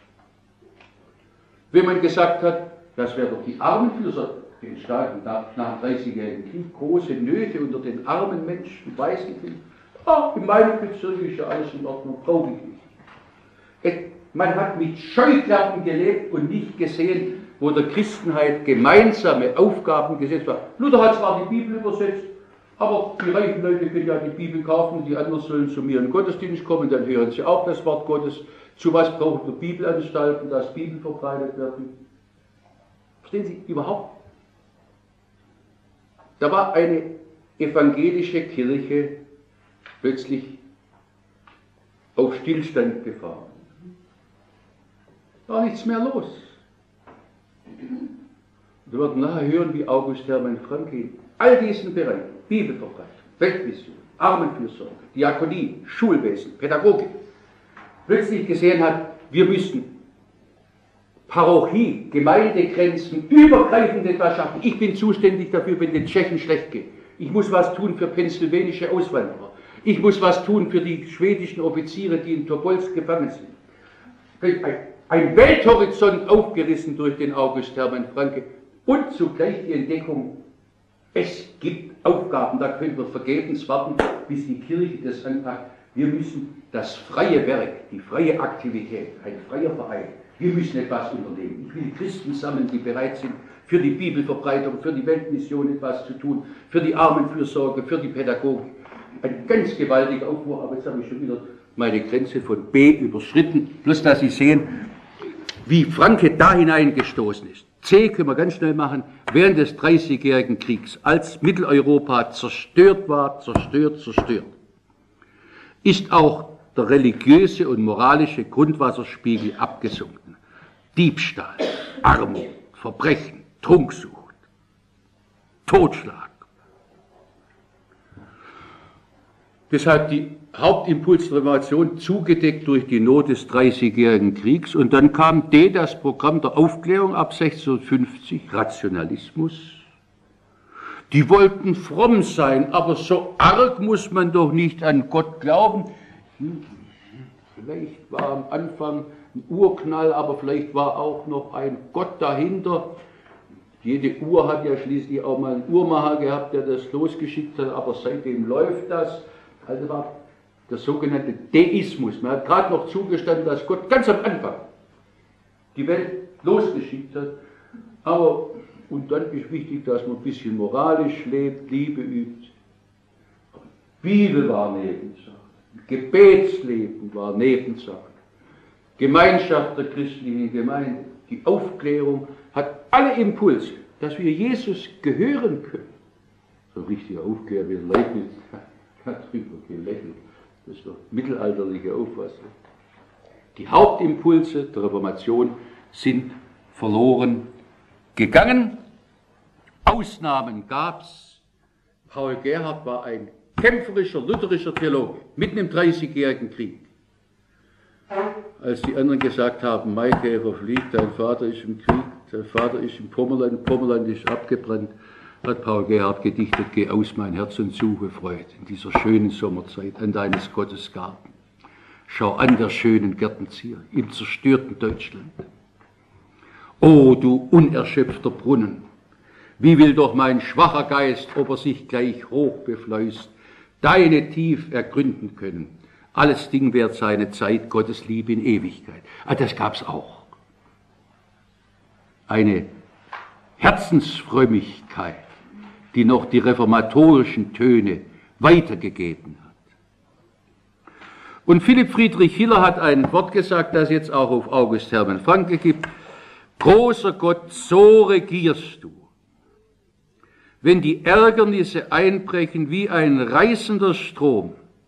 Wenn man gesagt hat, das wäre doch die Armenfürsorge entstanden nach, nach dem dreißigjährigen Krieg, große Nöte unter den armen Menschen, Waisenkind, ah, in meinem Bezirk ist ja alles in Ordnung, brauche ich nicht. Man hat mit Scheuklappen gelebt und nicht gesehen, wo der Christenheit gemeinsame Aufgaben gesetzt waren. Luther hat zwar die Bibel übersetzt, aber die reichen Leute können ja die Bibel kaufen, die anderen sollen zu mir in den Gottesdienst kommen, dann hören sie auch das Wort Gottes. Zu was brauchen wir Bibelanstalten, dass Bibel verbreitet werden? Verstehen Sie? Überhaupt. Da war eine evangelische Kirche plötzlich auf Stillstand gefahren. Da war nichts mehr los. Wir werden nachher hören, wie August Hermann Francke in all diesen Bereichen, Bibelverbreitung, Weltmission, Armenfürsorge, Diakonie, Schulwesen, Pädagogik, plötzlich gesehen hat, wir müssen Parochie, Gemeindegrenzen, übergreifend etwas schaffen. Ich bin zuständig dafür, wenn den Tschechen schlecht geht. Ich muss was tun für pennsylvanische Auswanderer. Ich muss was tun für die schwedischen Offiziere, die in Tobolsk gefangen sind. Ein, ein Welthorizont aufgerissen durch den August Hermann Francke und zugleich die Entdeckung, es gibt Aufgaben, da können wir vergebens warten, bis die Kirche das anpackt. Wir müssen das freie Werk, die freie Aktivität, ein freier Verein, wir müssen etwas unternehmen. Ich will Christen sammeln, die bereit sind, für die Bibelverbreitung, für die Weltmission etwas zu tun, für die Armenfürsorge, für die Pädagogik. Ein ganz gewaltiger Aufbruch, aber jetzt habe ich schon wieder meine Grenze von B überschritten. Bloß, dass Sie sehen, wie Francke da hineingestoßen ist. C können wir ganz schnell machen, während des dreißigjährigen Kriegs, als Mitteleuropa zerstört war, zerstört, zerstört, ist auch der religiöse und moralische Grundwasserspiegel abgesunken. Diebstahl, Armut, Verbrechen, Trunksucht. Totschlag. Deshalb die Hauptimpuls der Reformation zugedeckt durch die Not des Dreißigjährigen Kriegs. Und dann kam D, das Programm der Aufklärung ab sechzehnhundertfünfzig, Rationalismus. Die wollten fromm sein, aber so arg muss man doch nicht an Gott glauben. Vielleicht war am Anfang ein Urknall, aber vielleicht war auch noch ein Gott dahinter. Jede Uhr hat ja schließlich auch mal einen Uhrmacher gehabt, der das losgeschickt hat, aber seitdem läuft das. Also war der sogenannte Deismus. Man hat gerade noch zugestanden, dass Gott ganz am Anfang die Welt losgeschickt hat. Aber, und dann ist wichtig, dass man ein bisschen moralisch lebt, Liebe übt. Bibel war Nebensache. Gebetsleben war Nebensache. Gemeinschaft der christlichen Gemeinde, die Aufklärung hat alle Impulse, dass wir Jesus gehören können. So richtig aufgehört, wir Leibniz hat drüber gelächelt. Das ist doch mittelalterliche Auffassung. Die Hauptimpulse der Reformation sind verloren gegangen. Ausnahmen gab es. Paul Gerhardt war ein kämpferischer, lutherischer Theologe, mitten im Dreißigjährigen Krieg. Als die anderen gesagt haben, Maikäfer fliegt, dein Vater ist im Krieg, dein Vater ist im Pommerland, Pommerland ist abgebrannt, hat Paul Gerhardt gedichtet, geh aus mein Herz und suche Freud in dieser schönen Sommerzeit an deines Gottes Garten. Schau an der schönen Gärtenzieher im zerstörten Deutschland. O du unerschöpfter Brunnen, wie will doch mein schwacher Geist, ob er sich gleich hoch befleust, deine tief ergründen können. Alles Ding währt seine Zeit, Gottes Liebe in Ewigkeit. Ah, das gab's auch. Eine Herzensfrömmigkeit, die noch die reformatorischen Töne weitergegeben hat. Und Philipp Friedrich Hiller hat ein Wort gesagt, das jetzt auch auf August Hermann Francke gibt. Großer Gott, so regierst du. Wenn die Ärgernisse einbrechen wie ein reißender Strom,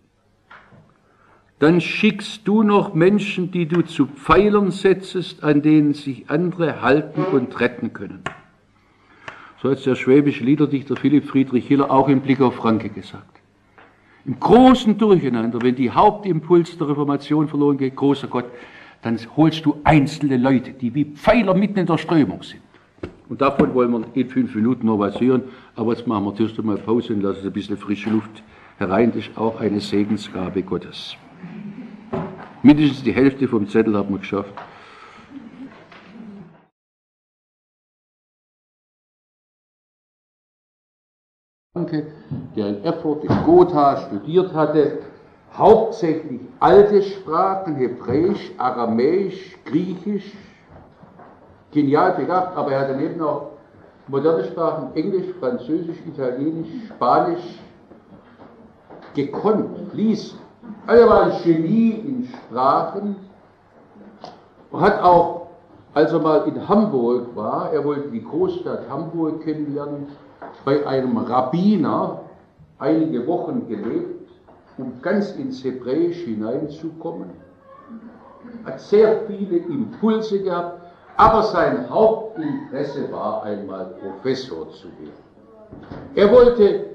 dann schickst du noch Menschen, die du zu Pfeilern setzest, an denen sich andere halten und retten können. So hat der schwäbische Liederdichter Philipp Friedrich Hiller auch im Blick auf Francke gesagt. Im großen Durcheinander, wenn die Hauptimpuls der Reformation verloren geht, großer Gott, dann holst du einzelne Leute, die wie Pfeiler mitten in der Strömung sind. Und davon wollen wir in fünf Minuten noch was hören, aber jetzt machen wir zuerst mal Pause und lassen ein bisschen frische Luft herein. Das ist auch eine Segensgabe Gottes. Mindestens die Hälfte vom Zettel haben wir geschafft. Der in Erfurt in Gotha studiert hatte, hauptsächlich alte Sprachen, Hebräisch, Aramäisch, Griechisch, genial begabt, aber er hatte neben auch moderne Sprachen, Englisch, Französisch, Italienisch, Spanisch, gekonnt, fließend. Also er war ein Genie in Sprachen und hat auch, als er mal in Hamburg war, er wollte die Großstadt Hamburg kennenlernen, bei einem Rabbiner einige Wochen gelebt, um ganz ins Hebräisch hineinzukommen, hat sehr viele Impulse gehabt, aber sein Hauptinteresse war einmal Professor zu werden. Er wollte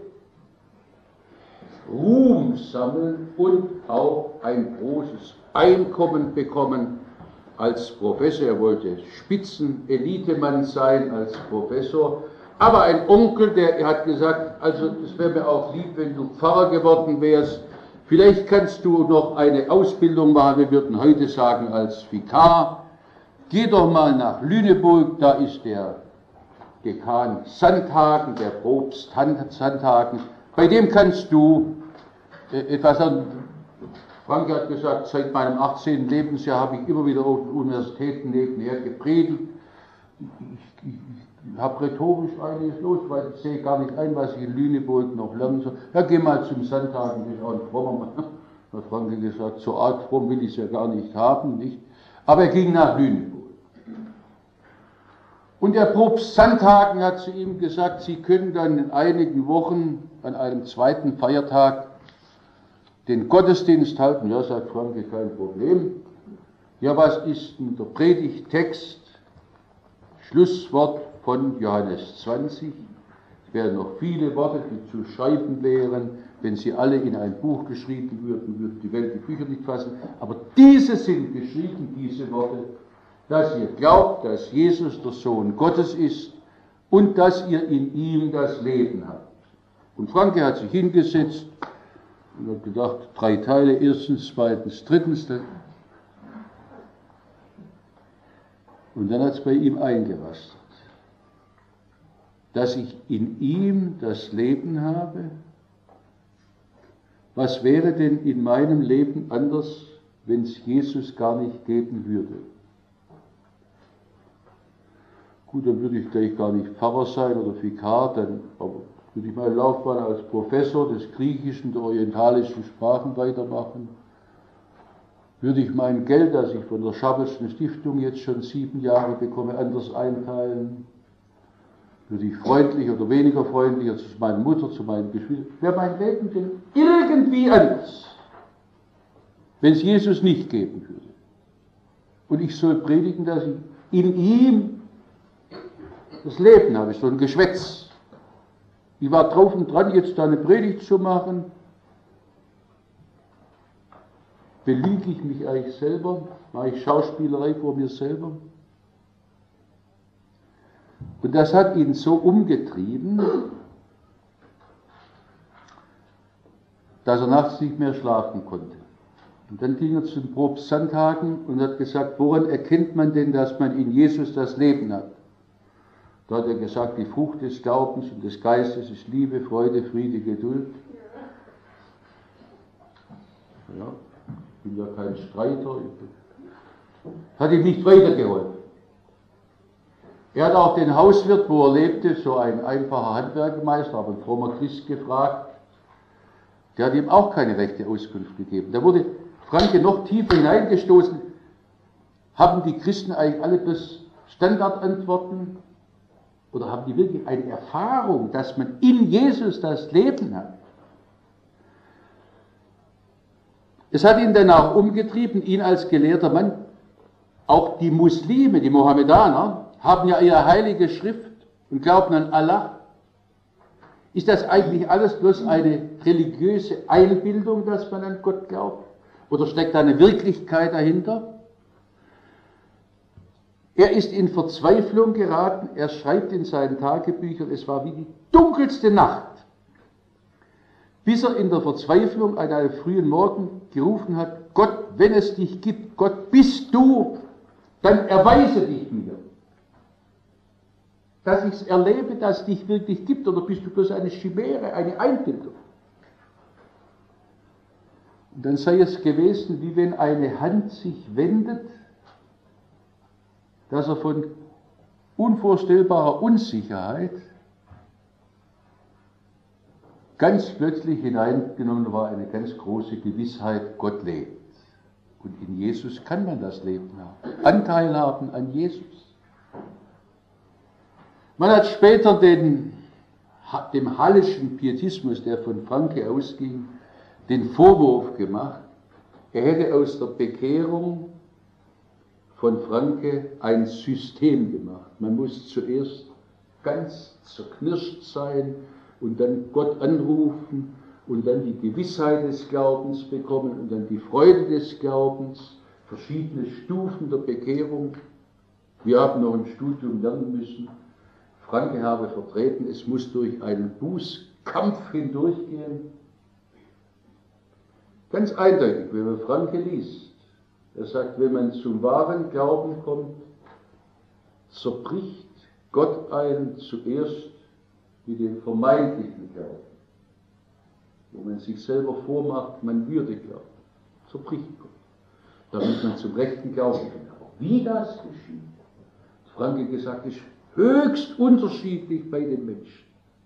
Ruhm sammeln und auch ein großes Einkommen bekommen als Professor. Er wollte Spitzen-Elitemann sein als Professor. Aber ein Onkel, der hat gesagt, also es wäre mir auch lieb, wenn du Pfarrer geworden wärst. Vielleicht kannst du noch eine Ausbildung machen, wir würden heute sagen als Vikar. Geh doch mal nach Lüneburg, da ist der Dekan Sandhagen, der Propst Sandhagen. Bei dem kannst du äh, etwas an. Frank hat gesagt, seit meinem achtzehnten Lebensjahr habe ich immer wieder auf den Universitäten nebenher gepredigt. Ich, ich, ich habe rhetorisch einiges los, weil ich sehe gar nicht ein, was ich in Lüneburg noch lernen soll. Ja, geh mal zum Sandhagen, das ist auch ein frommer Mann. Hat Frank gesagt, so arg fromm will ich es ja gar nicht haben, nicht? Aber er ging nach Lüneburg. Und der Propst Sandhagen hat zu ihm gesagt, Sie können dann in einigen Wochen an einem zweiten Feiertag den Gottesdienst halten. Ja, sagt Franke, kein Problem. Ja, was ist denn der Predigttext? Schlusswort von Johannes zwanzig. wären noch viele Worte, die zu schreiben wären. Wenn sie alle in ein Buch geschrieben würden, würde die Welt die Bücher nicht fassen. Aber diese sind geschrieben, diese Worte, dass ihr glaubt, dass Jesus der Sohn Gottes ist und dass ihr in ihm das Leben habt. Und Franke hat sich hingesetzt und hat gedacht, drei Teile, erstens, zweitens, drittens. Und dann hat es bei ihm eingerastet, dass ich in ihm das Leben habe. Was wäre denn in meinem Leben anders, wenn es Jesus gar nicht geben würde? Gut, dann würde ich gleich gar nicht Pfarrer sein oder Vikar, dann aber würde ich meine Laufbahn als Professor des griechischen, der orientalischen Sprachen weitermachen. Würde ich mein Geld, das ich von der Schabelschen Stiftung jetzt schon sieben Jahre bekomme, anders einteilen? Würde ich freundlich oder weniger freundlicher zu meiner Mutter, zu meinen Geschwistern? Wäre mein Leben denn irgendwie anders, wenn es Jesus nicht geben würde? Und ich soll predigen, dass ich in ihm das Leben habe, so ein Geschwätz. Ich war drauf und dran, jetzt da eine Predigt zu machen. Belüge ich mich eigentlich selber? Mache ich Schauspielerei vor mir selber? Und das hat ihn so umgetrieben, dass er nachts nicht mehr schlafen konnte. Und dann ging er zu den Propst Sandhagen und hat gesagt, woran erkennt man denn, dass man in Jesus das Leben hat? Da hat er gesagt, die Frucht des Glaubens und des Geistes ist Liebe, Freude, Friede, Geduld. Ja, ich bin ja kein Streiter. Hat ihm nicht weitergeholfen. Er hat auch den Hauswirt, wo er lebte, so ein einfacher Handwerkermeister, aber ein frommer Christ, gefragt. Der hat ihm auch keine rechte Auskunft gegeben. Da wurde Franke noch tiefer hineingestoßen. Haben die Christen eigentlich alle bloß Standardantworten? Oder haben die wirklich eine Erfahrung, dass man in Jesus das Leben hat? Es hat ihn dann auch umgetrieben, ihn als gelehrter Mann. Auch die Muslime, die Mohammedaner, haben ja ihre heilige Schrift und glauben an Allah. Ist das eigentlich alles bloß eine religiöse Einbildung, dass man an Gott glaubt? Oder steckt da eine Wirklichkeit dahinter? Er ist in Verzweiflung geraten, er schreibt in seinen Tagebüchern, es war wie die dunkelste Nacht, bis er in der Verzweiflung an einem frühen Morgen gerufen hat, Gott, wenn es dich gibt, Gott, bist du, dann erweise dich mir. Dass ich es erlebe, dass es dich wirklich gibt, oder bist du bloß eine Chimäre, eine Einbildung? Und dann sei es gewesen, wie wenn eine Hand sich wendet, dass er von unvorstellbarer Unsicherheit ganz plötzlich hineingenommen war, eine ganz große Gewissheit, Gott lebt. Und in Jesus kann man das Leben haben, Anteil haben an Jesus. Man hat später den, dem hallischen Pietismus, der von Franke ausging, den Vorwurf gemacht, er hätte aus der Bekehrung von Franke ein System gemacht. Man muss zuerst ganz zerknirscht sein und dann Gott anrufen und dann die Gewissheit des Glaubens bekommen und dann die Freude des Glaubens, verschiedene Stufen der Bekehrung. Wir haben noch ein Studium lernen müssen. Franke habe vertreten, es muss durch einen Bußkampf hindurchgehen. Ganz eindeutig, wenn man Franke liest. Er sagt, wenn man zum wahren Glauben kommt, zerbricht Gott einen zuerst mit dem vermeintlichen Glauben. Wo man sich selber vormacht, man würde glauben. Zerbricht Gott. Damit man zum rechten Glauben kommt. Aber wie das geschieht, Franke gesagt, ist höchst unterschiedlich bei den Menschen.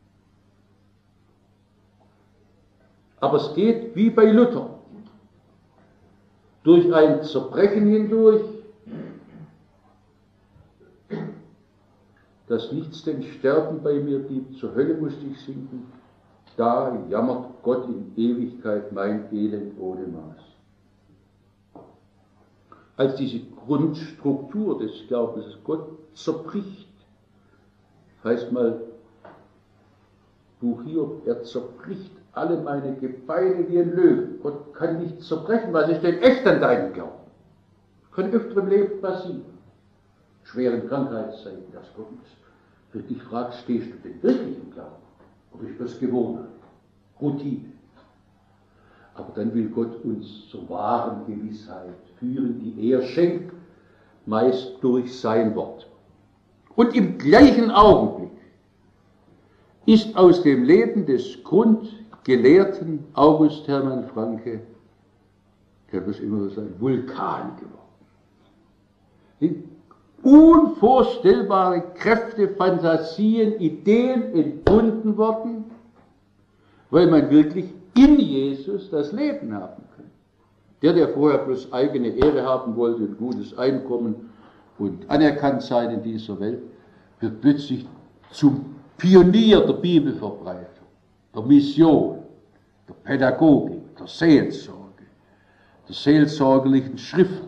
Aber es geht wie bei Luther. Durch ein Zerbrechen hindurch, dass nichts denn Sterben bei mir gibt, zur Hölle musste ich sinken, da jammert Gott in Ewigkeit mein Elend ohne Maß. Als diese Grundstruktur des Glaubens, Gott zerbricht, heißt mal, Buch Hiob, er zerbricht alle meine Gebeine wie ein Löwe. Gott kann nicht zerbrechen, was ist denn echt an deinem Glauben? Kann öfter im Leben passieren. Schweren Krankheitszeiten, das kommt. Wenn du dich fragst, stehst du denn wirklich im Glauben? Oder ist das Gewohnheit, Routine? Aber dann will Gott uns zur wahren Gewissheit führen, die er schenkt, meist durch sein Wort. Und im gleichen Augenblick ist aus dem Leben des Grundgelehrten August Hermann Francke, der das immer so ein Vulkan geworden. Unvorstellbare Kräfte, Fantasien, Ideen entbunden worden, weil man wirklich in Jesus das Leben haben kann. Der, der vorher bloß eigene Ehre haben wollte und gutes Einkommen und anerkannt sein in dieser Welt, wird plötzlich zum Pionier der Bibelverbreitung, der Mission, der Pädagogik, der Seelsorge, der seelsorgerlichen Schriften.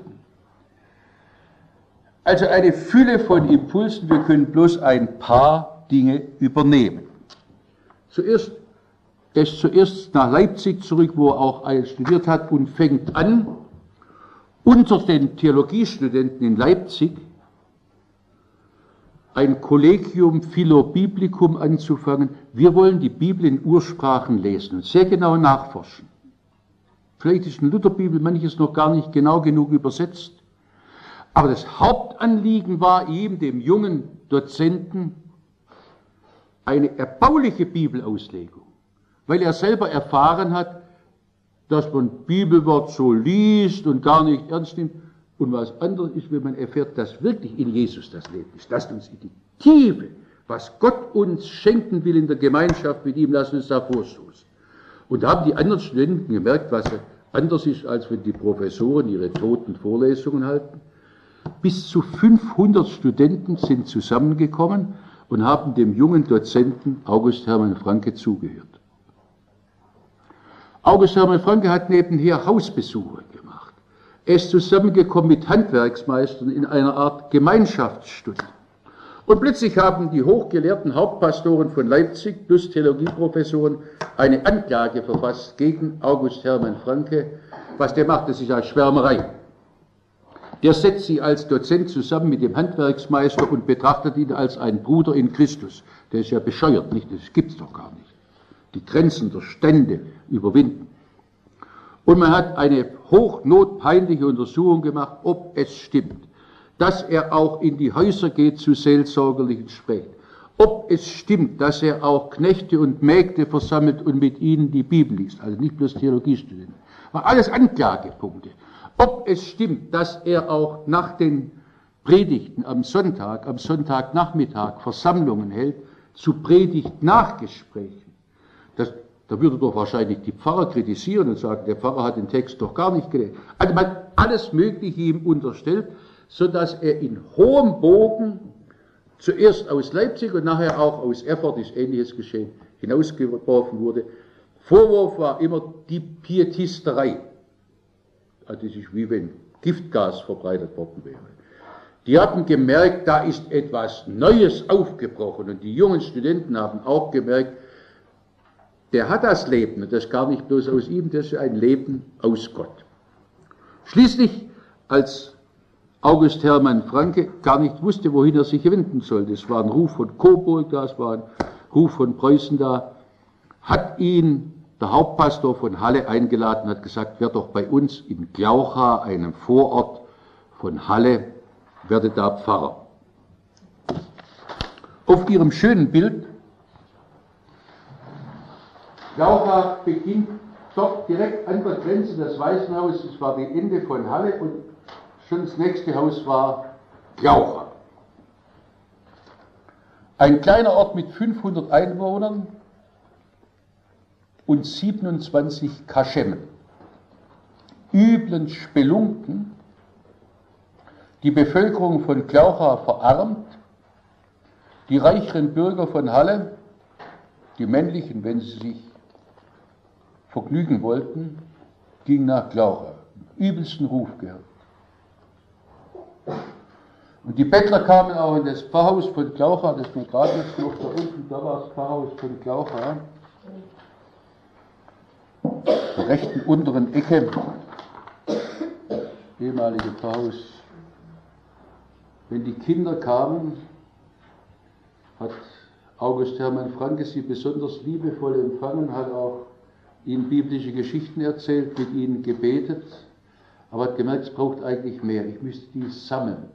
Also eine Fülle von Impulsen, wir können bloß ein paar Dinge übernehmen. Zuerst, er ist zuerst nach Leipzig zurück, wo er auch studiert hat, und fängt an, unter den Theologiestudenten in Leipzig ein Collegium Philobiblicum anzufangen. Wir wollen die Bibel in Ursprachen lesen und sehr genau nachforschen. Vielleicht ist in Lutherbibel manches noch gar nicht genau genug übersetzt. Aber das Hauptanliegen war ihm, dem jungen Dozenten, eine erbauliche Bibelauslegung, weil er selber erfahren hat, dass man Bibelwort so liest und gar nicht ernst nimmt. Und was anderes ist, wenn man erfährt, dass wirklich in Jesus das Leben ist. Lasst uns in die Tiefe, was Gott uns schenken will in der Gemeinschaft mit ihm, lassen uns da vorstoßen. Und da haben die anderen Studenten gemerkt, was anders ist, als wenn die Professoren ihre toten Vorlesungen halten. Bis zu fünfhundert Studenten sind zusammengekommen und haben dem jungen Dozenten August Hermann Francke zugehört. August Hermann Francke hat nebenher Hausbesuche gemacht. Er ist zusammengekommen mit Handwerksmeistern in einer Art Gemeinschaftsstunde. Und plötzlich haben die hochgelehrten Hauptpastoren von Leipzig plus Theologieprofessoren eine Anklage verfasst gegen August Hermann Francke. Was der macht, das ist eine Schwärmerei. Der setzt sie als Dozent zusammen mit dem Handwerksmeister und betrachtet ihn als einen Bruder in Christus. Der ist ja bescheuert, nicht? Das gibt's doch gar nicht. Die Grenzen der Stände überwinden. Und man hat eine hochnotpeinliche Untersuchung gemacht, ob es stimmt, dass er auch in die Häuser geht zu seelsorgerlichen Gesprächen. Ob es stimmt, dass er auch Knechte und Mägde versammelt und mit ihnen die Bibel liest. Also nicht bloß Theologiestudenten. War alles Anklagepunkte. Ob es stimmt, dass er auch nach den Predigten am Sonntag, am Sonntagnachmittag Versammlungen hält, zu Predigt-Nachgesprächen. Das, da würde doch wahrscheinlich die Pfarrer kritisieren und sagen, der Pfarrer hat den Text doch gar nicht gelesen. Also man hat alles Mögliche ihm unterstellt, sodass er in hohem Bogen zuerst aus Leipzig und nachher auch aus Erfurt, ist Ähnliches geschehen, hinausgeworfen wurde. Vorwurf war immer die Pietisterei. Also das ist wie wenn Giftgas verbreitet worden wäre. Die hatten gemerkt, da ist etwas Neues aufgebrochen und die jungen Studenten haben auch gemerkt, der hat das Leben und das gar nicht bloß aus ihm, das ist ein Leben aus Gott. Schließlich, als August Hermann Francke gar nicht wusste, wohin er sich wenden sollte, es war ein Ruf von Coburg da, es war ein Ruf von Preußen da, hat ihn der Hauptpastor von Halle eingeladen, hat gesagt, wer doch bei uns in Glaucha, einem Vorort von Halle, werde da Pfarrer. Auf ihrem schönen Bild, Glaucha beginnt dort direkt an der Grenze des Waisenhauses, es war die Ende von Halle und schon das nächste Haus war Glaucha. Ein kleiner Ort mit fünfhundert Einwohnern und siebenundzwanzig Kaschemmen, üblen Spelunken, die Bevölkerung von Glaucha verarmt, die reicheren Bürger von Halle, die männlichen, wenn sie sich vergnügen wollten, gingen nach Glaucha, übelsten Ruf gehört. Und die Bettler kamen auch in das Pfarrhaus von Glaucha, das ist mir gerade jetzt noch da unten, da war das Pfarrhaus von Glaucha, der rechten unteren Ecke, ehemalige Pfarrhaus. Wenn die Kinder kamen, hat August Hermann Franke sie besonders liebevoll empfangen, hat auch ihnen biblische Geschichten erzählt, mit ihnen gebetet, aber hat gemerkt, es braucht eigentlich mehr. Ich müsste die sammeln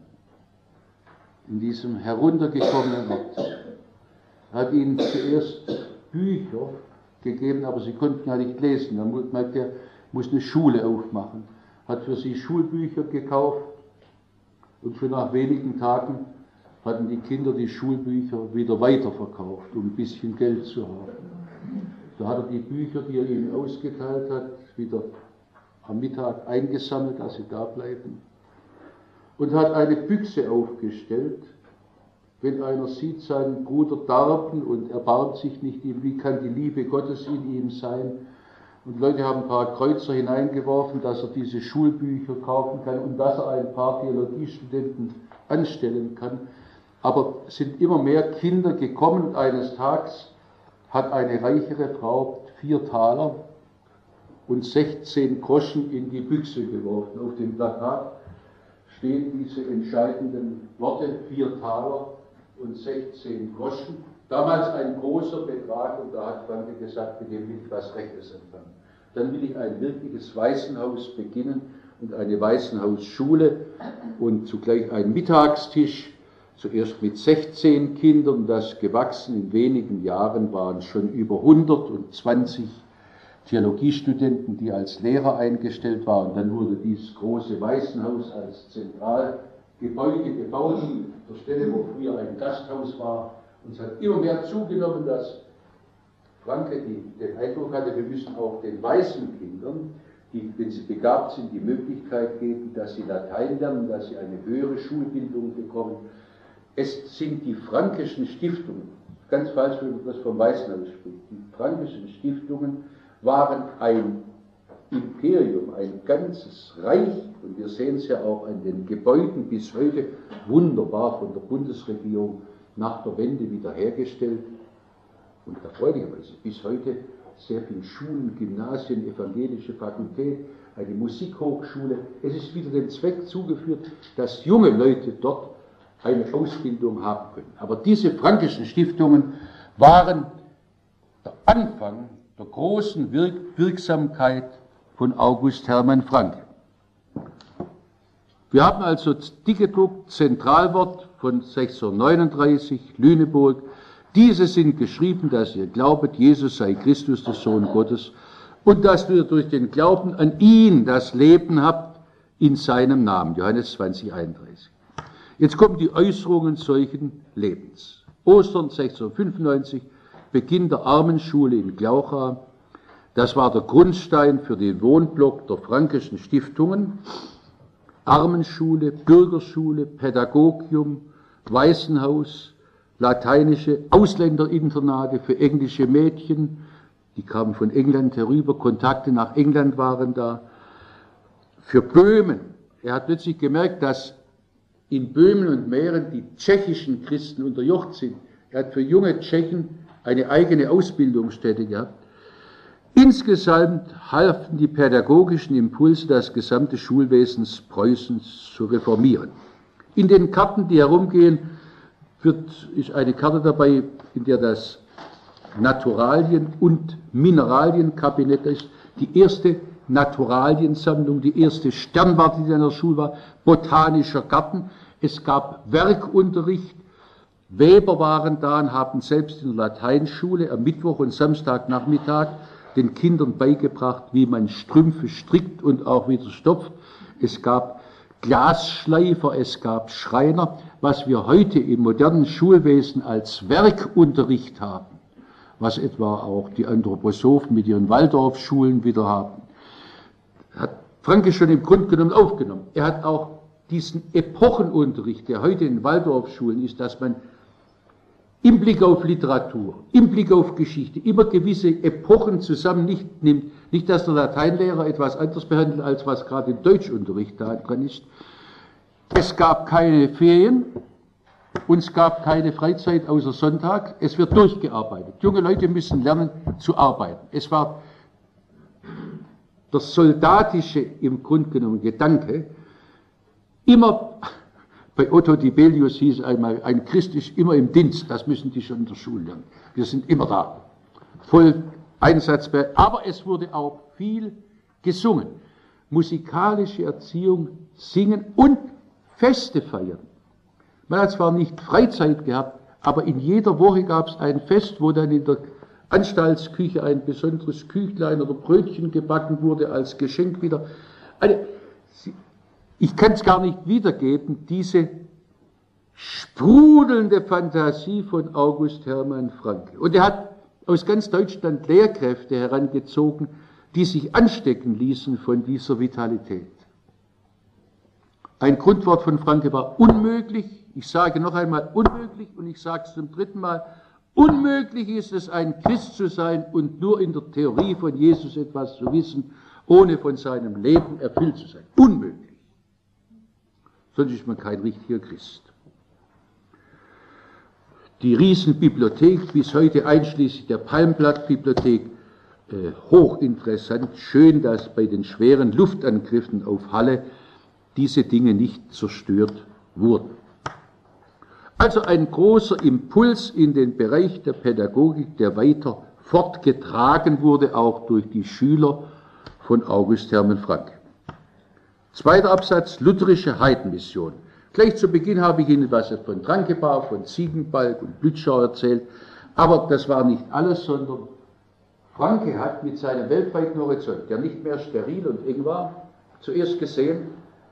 in diesem heruntergekommenen Ort. Er hat ihnen zuerst Bücher gegeben, aber sie konnten ja nicht lesen. Dann meinte er, muss eine Schule aufmachen. Hat für sie Schulbücher gekauft und schon nach wenigen Tagen hatten die Kinder die Schulbücher wieder weiterverkauft, um ein bisschen Geld zu haben. Da hat er die Bücher, die er ihnen ausgeteilt hat, wieder am Mittag eingesammelt, dass sie da bleiben. Und hat eine Büchse aufgestellt. Wenn einer sieht, seinen Bruder darben und erbarmt sich nicht ihm, wie kann die Liebe Gottes in ihm sein? Und Leute haben ein paar Kreuzer hineingeworfen, dass er diese Schulbücher kaufen kann und dass er ein paar Theologiestudenten anstellen kann. Aber es sind immer mehr Kinder gekommen und eines Tages hat eine reichere Frau vier Taler und sechzehn Groschen in die Büchse geworfen. Auf dem Plakat stehen diese entscheidenden Worte, vier Taler und sechzehn Groschen. Damals ein großer Betrag und da hat Franke gesagt, mit dem will ich was Rechtes anfangen. Dann will ich ein wirkliches Waisenhaus beginnen und eine Waisenhausschule und zugleich einen Mittagstisch. Zuerst mit sechzehn Kindern, das gewachsen, in wenigen Jahren waren es schon über hundertzwanzig Theologiestudenten, die als Lehrer eingestellt waren. Dann wurde dieses große Waisenhaus als Zentralgebäude gebaut, an der Stelle, wo früher ein Gasthaus war. Und es hat immer mehr zugenommen, dass Franke die, den Eindruck hatte, wir müssen auch den Waisenkindern, die, wenn sie begabt sind, die Möglichkeit geben, dass sie Latein lernen, dass sie eine höhere Schulbildung bekommen. Es sind die frankischen Stiftungen, ganz falsch, wenn man das vom Waisenhaus spricht, die frankischen Stiftungen waren ein Imperium, ein ganzes Reich, und wir sehen es ja auch an den Gebäuden bis heute, wunderbar von der Bundesregierung nach der Wende wiederhergestellt und erfreulicherweise bis heute sehr viele Schulen, Gymnasien, evangelische Fakultät, eine Musikhochschule. Es ist wieder dem Zweck zugeführt, dass junge Leute dort eine Ausbildung haben können. Aber diese frankischen Stiftungen waren der Anfang der großen Wirk Wirksamkeit von August Hermann Franke. Wir haben also dickgedruckt Zentralwort von sechzehnhundertneununddreißig, Lüneburg. Diese sind geschrieben, dass ihr glaubet, Jesus sei Christus, der Sohn Gottes, und dass ihr durch den Glauben an ihn das Leben habt in seinem Namen. Johannes zwanzig, einunddreißig. Jetzt kommen die Äußerungen solchen Lebens. Ostern sechzehnhundertfünfundneunzig, Beginn der Armenschule in Glaucha. Das war der Grundstein für den Wohnblock der frankischen Stiftungen. Armenschule, Bürgerschule, Pädagogium, Waisenhaus, lateinische Ausländerinternate für englische Mädchen, die kamen von England herüber, Kontakte nach England waren da. Für Böhmen, er hat plötzlich gemerkt, dass in Böhmen und Mähren die tschechischen Christen unterjocht sind. Er hat für junge Tschechen eine eigene Ausbildungsstätte gehabt. Insgesamt halfen die pädagogischen Impulse, das gesamte Schulwesen Preußens zu reformieren. In den Karten, die herumgehen, wird, ist eine Karte dabei, in der das Naturalien- und Mineralienkabinett ist. Die erste Naturaliensammlung, die erste Sternwarte, die an der Schule war, botanischer Garten. Es gab Werkunterricht. Weber waren da und haben selbst in der Lateinschule am Mittwoch und Samstagnachmittag den Kindern beigebracht, wie man Strümpfe strickt und auch wieder stopft. Es gab Glasschleifer, es gab Schreiner, was wir heute im modernen Schulwesen als Werkunterricht haben, was etwa auch die Anthroposophen mit ihren Waldorfschulen wieder haben, hat Franke schon im Grunde genommen aufgenommen. Er hat auch diesen Epochenunterricht, der heute in Waldorfschulen ist, dass man im Blick auf Literatur, im Blick auf Geschichte immer gewisse Epochen zusammen nicht nimmt. Nicht, dass der Lateinlehrer etwas anderes behandelt, als was gerade im Deutschunterricht da dran ist. Es gab keine Ferien, und es gab keine Freizeit außer Sonntag. Es wird durchgearbeitet. Junge Leute müssen lernen zu arbeiten. Es war der soldatische, im Grunde genommen, Gedanke, immer, bei Otto Dibelius hieß einmal, ein Christ ist immer im Dienst, das müssen die schon in der Schule lernen. Wir sind immer da, voll einsatzbereit, aber es wurde auch viel gesungen. Musikalische Erziehung, Singen und Feste feiern. Man hat zwar nicht Freizeit gehabt, aber in jeder Woche gab es ein Fest, wo dann in der Anstaltsküche ein besonderes Küchlein oder Brötchen gebacken wurde als Geschenk wieder. Also, ich kann es gar nicht wiedergeben, diese sprudelnde Fantasie von August Hermann Francke. Und er hat aus ganz Deutschland Lehrkräfte herangezogen, die sich anstecken ließen von dieser Vitalität. Ein Grundwort von Francke war unmöglich. Ich sage noch einmal unmöglich und ich sage es zum dritten Mal. Unmöglich ist es, ein Christ zu sein und nur in der Theorie von Jesus etwas zu wissen, ohne von seinem Leben erfüllt zu sein. Unmöglich. Sonst ist man kein richtiger Christ. Die Riesenbibliothek, bis heute einschließlich der Palmblatt-Bibliothek, äh, hochinteressant. Schön, dass bei den schweren Luftangriffen auf Halle diese Dinge nicht zerstört wurden. Also ein großer Impuls in den Bereich der Pädagogik, der weiter fortgetragen wurde, auch durch die Schüler von August Hermann Francke. Zweiter Absatz, lutherische Heidenmission. Gleich zu Beginn habe ich Ihnen was von Trankebar, von Ziegenbalg und Blütschau erzählt, aber das war nicht alles, sondern Francke hat mit seinem weltweiten Horizont, der nicht mehr steril und eng war, zuerst gesehen,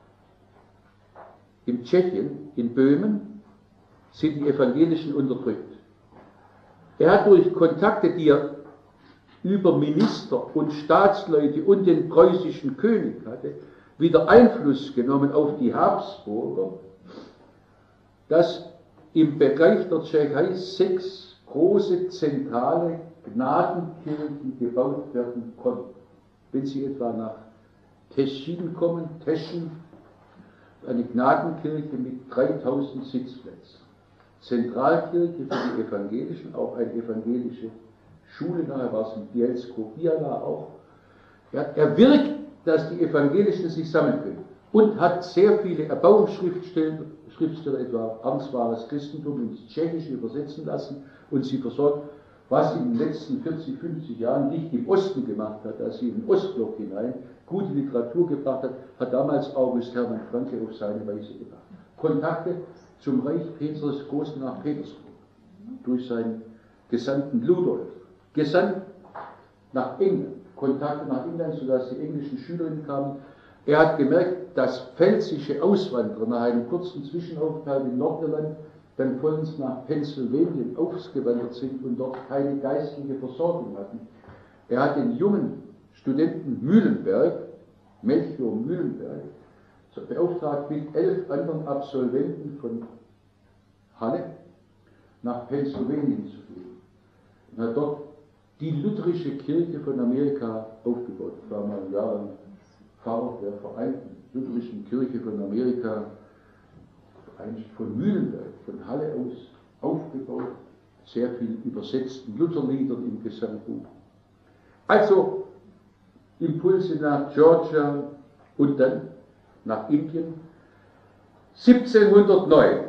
in Tschechien, in Böhmen, sind die Evangelischen unterdrückt. Er hat durch Kontakte, die er über Minister und Staatsleute und den preußischen König hatte, wieder Einfluss genommen auf die Habsburger, dass im Bereich der Tschechei sechs große zentrale Gnadenkirchen gebaut werden konnten. Wenn Sie etwa nach Teschin kommen, Teschen, eine Gnadenkirche mit dreitausend Sitzplätzen. Zentralkirche für die Evangelischen, auch eine evangelische Schule, nachher war es in Bielsko-Biala auch. Ja, er wirkt, dass die Evangelischen sich sammeln können und hat sehr viele Erbauungsschriftsteller, Schriftsteller etwa Ernst Christentum ins Tschechische übersetzen lassen und sie versorgt, was sie in den letzten vierzig, fünfzig Jahren nicht im Osten gemacht hat, als sie in den Ostblock hinein gute Literatur gebracht hat, hat damals August Hermann Francke auf seine Weise gemacht. Kontakte zum Reich Petrus Großen nach Petersburg durch seinen Gesandten Ludolf, gesandt nach England, Kontakte nach England, sodass die englischen Schülerinnen kamen. Er hat gemerkt, dass pfälzische Auswanderer nach einem kurzen Zwischenaufenthalt in Nordirland dann vollends nach Pennsylvanien ausgewandert sind und dort keine geistliche Versorgung hatten. Er hat den jungen Studenten Mühlenberg, Melchior Mühlenberg, beauftragt, mit elf anderen Absolventen von Halle nach Pennsylvanien zu gehen. Und hat dort die lutherische Kirche von Amerika aufgebaut. Ich war mal ein Jahr lang Pfarrer der Vereinten Lutherischen Kirche von Amerika, von Mühlenberg, von Halle aus aufgebaut, sehr viel übersetzten Lutherliedern im Gesangbuch. Also Impulse nach Georgia und dann nach Indien. siebzehnhundertneun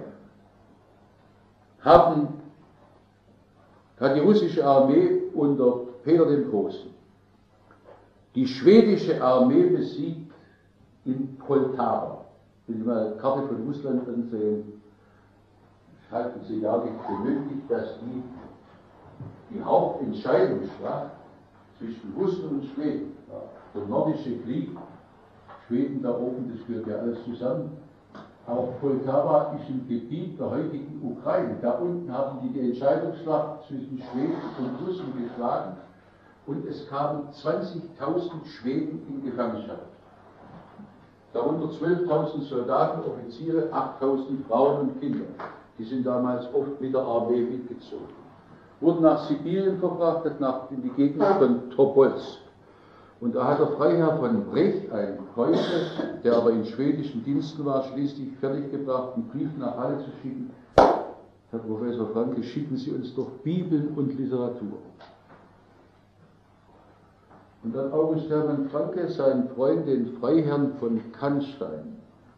haben, hat die russische Armee unter Peter dem Großen die schwedische Armee besiegt in Poltava. Wenn Sie mal eine Karte von Russland ansehen, halten Sie gar nicht für möglich, dass die, die Hauptentscheidungsschlacht zwischen Russen und Schweden, der nordische Krieg, Schweden da oben, das gehört ja alles zusammen, aber Poltava ist im Gebiet der heutigen Ukraine. Da unten haben die die Entscheidungsschlacht zwischen Schweden und Russen geschlagen und es kamen zwanzigtausend Schweden in Gefangenschaft. Darunter zwölftausend Soldaten, Offiziere, achttausend Frauen und Kinder. Die sind damals oft mit der Armee mitgezogen. Wurden nach Sibirien verfrachtet, nach, in die Gegend von Tobolsk. Und da hat der Freiherr von Brech, ein Preuße, der aber in schwedischen Diensten war, schließlich fertiggebracht, einen Brief nach Halle zu schicken. Herr Professor Franke, schicken Sie uns doch Bibeln und Literatur. Und dann August Hermann Franke, sein Freund, den Freiherrn von Cannstein,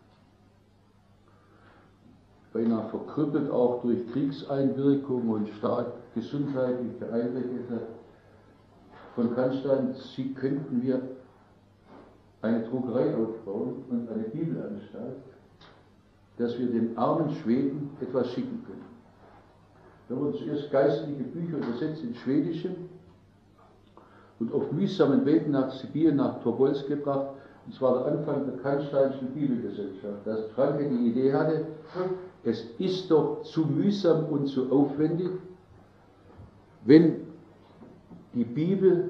beinahe verkrüppelt auch durch Kriegseinwirkung und stark gesundheitlich beeinträchtigt, von Cannstein, Sie könnten mir eine Druckerei aufbauen und eine Bibelanstalt, dass wir den armen Schweden etwas schicken können. Da wurden zuerst geistliche Bücher übersetzt ins Schwedische und auf mühsamen Wegen nach Sibirien, nach Tobolsk gebracht. Und zwar der Anfang der Cannsteinschen Bibelgesellschaft, dass Franke die Idee hatte, es ist doch zu mühsam und zu aufwendig, wenn die Bibel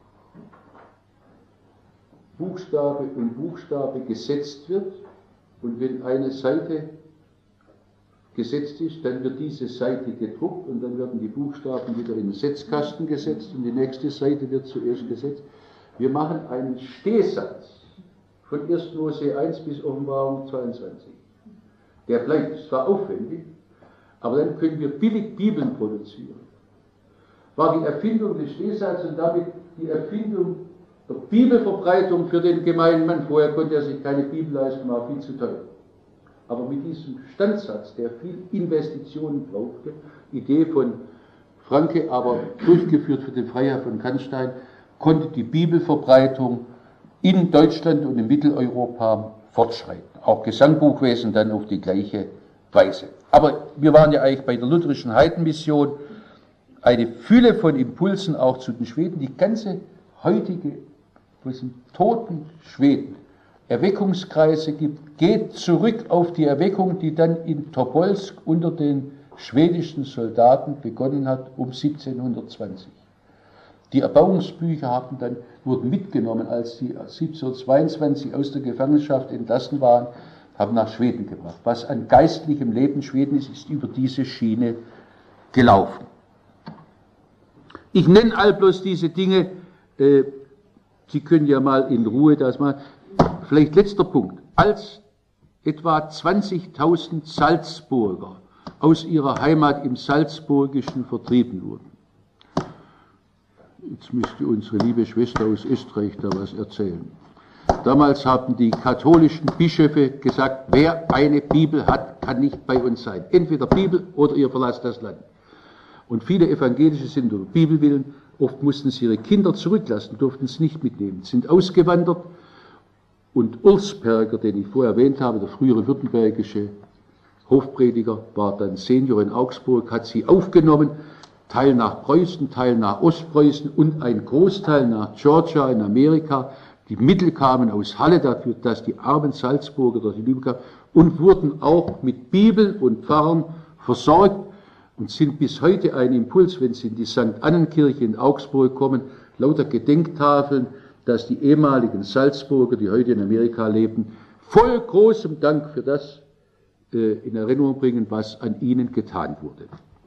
Buchstabe und Buchstabe gesetzt wird und wenn eine Seite gesetzt ist, dann wird diese Seite gedruckt und dann werden die Buchstaben wieder in den Setzkasten gesetzt und die nächste Seite wird zuerst gesetzt. Wir machen einen Stehsatz von ersten Mose eins bis Offenbarung zweiundzwanzig. Der bleibt zwar aufwendig, aber dann können wir billig Bibeln produzieren. War die Erfindung des Stehsatzes und damit die Erfindung der Bibelverbreitung für den gemeinen Mann. Vorher konnte er sich keine Bibel leisten, war viel zu teuer. Aber mit diesem Standsatz, der viel Investitionen brauchte, Idee von Franke, aber durchgeführt für den Freiherr von Cannstein, konnte die Bibelverbreitung in Deutschland und in Mitteleuropa fortschreiten. Auch Gesangbuchwesen dann auf die gleiche Weise. Aber wir waren ja eigentlich bei der lutherischen Heidenmission, eine Fülle von Impulsen auch zu den Schweden, die ganze heutige, was sind toten Schweden, Erweckungskreise gibt, geht zurück auf die Erweckung, die dann in Tobolsk unter den schwedischen Soldaten begonnen hat um siebzehnhundertzwanzig. Die Erbauungsbücher haben dann, wurden mitgenommen, als sie siebzehnhundertzweiundzwanzig aus der Gefangenschaft entlassen waren, haben nach Schweden gebracht. Was an geistlichem Leben Schweden ist, ist über diese Schiene gelaufen. Ich nenne all bloß diese Dinge, äh, Sie können ja mal in Ruhe das machen. Vielleicht letzter Punkt. Als etwa zwanzigtausend Salzburger aus ihrer Heimat im Salzburgischen vertrieben wurden. Jetzt müsste unsere liebe Schwester aus Österreich da was erzählen. Damals haben die katholischen Bischöfe gesagt, wer eine Bibel hat, kann nicht bei uns sein. Entweder Bibel oder ihr verlasst das Land. Und viele Evangelische sind um Bibel willen, oft mussten sie ihre Kinder zurücklassen, durften es nicht mitnehmen, sind ausgewandert. Und Ursperger, den ich vorher erwähnt habe, der frühere württembergische Hofprediger, war dann Senior in Augsburg, hat sie aufgenommen, Teil nach Preußen, Teil nach Ostpreußen und ein Großteil nach Georgia in Amerika. Die Mittel kamen aus Halle dafür, dass die armen Salzburger dort hinüberkamen und wurden auch mit Bibel und Pfarrern versorgt und sind bis heute ein Impuls, wenn Sie in die Sankt Annenkirche in Augsburg kommen, lauter Gedenktafeln, dass die ehemaligen Salzburger, die heute in Amerika leben, voll großem Dank für das äh, in Erinnerung bringen, was an ihnen getan wurde.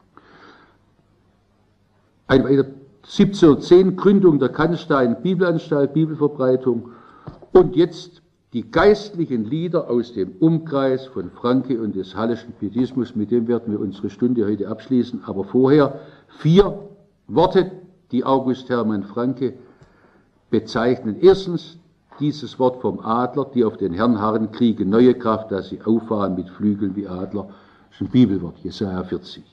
Ein weiter siebzehnhundertzehn, Gründung der Cannstein Bibelanstalt, Bibelverbreitung und jetzt die geistlichen Lieder aus dem Umkreis von Franke und des Halleschen Pietismus, mit dem werden wir unsere Stunde heute abschließen, aber vorher vier Worte, die August Hermann Franke bezeichnen. Erstens dieses Wort vom Adler, die auf den Herrn harren, kriegen neue Kraft, dass sie auffahren mit Flügeln wie Adler. Das ist ein Bibelwort, Jesaja vierzig.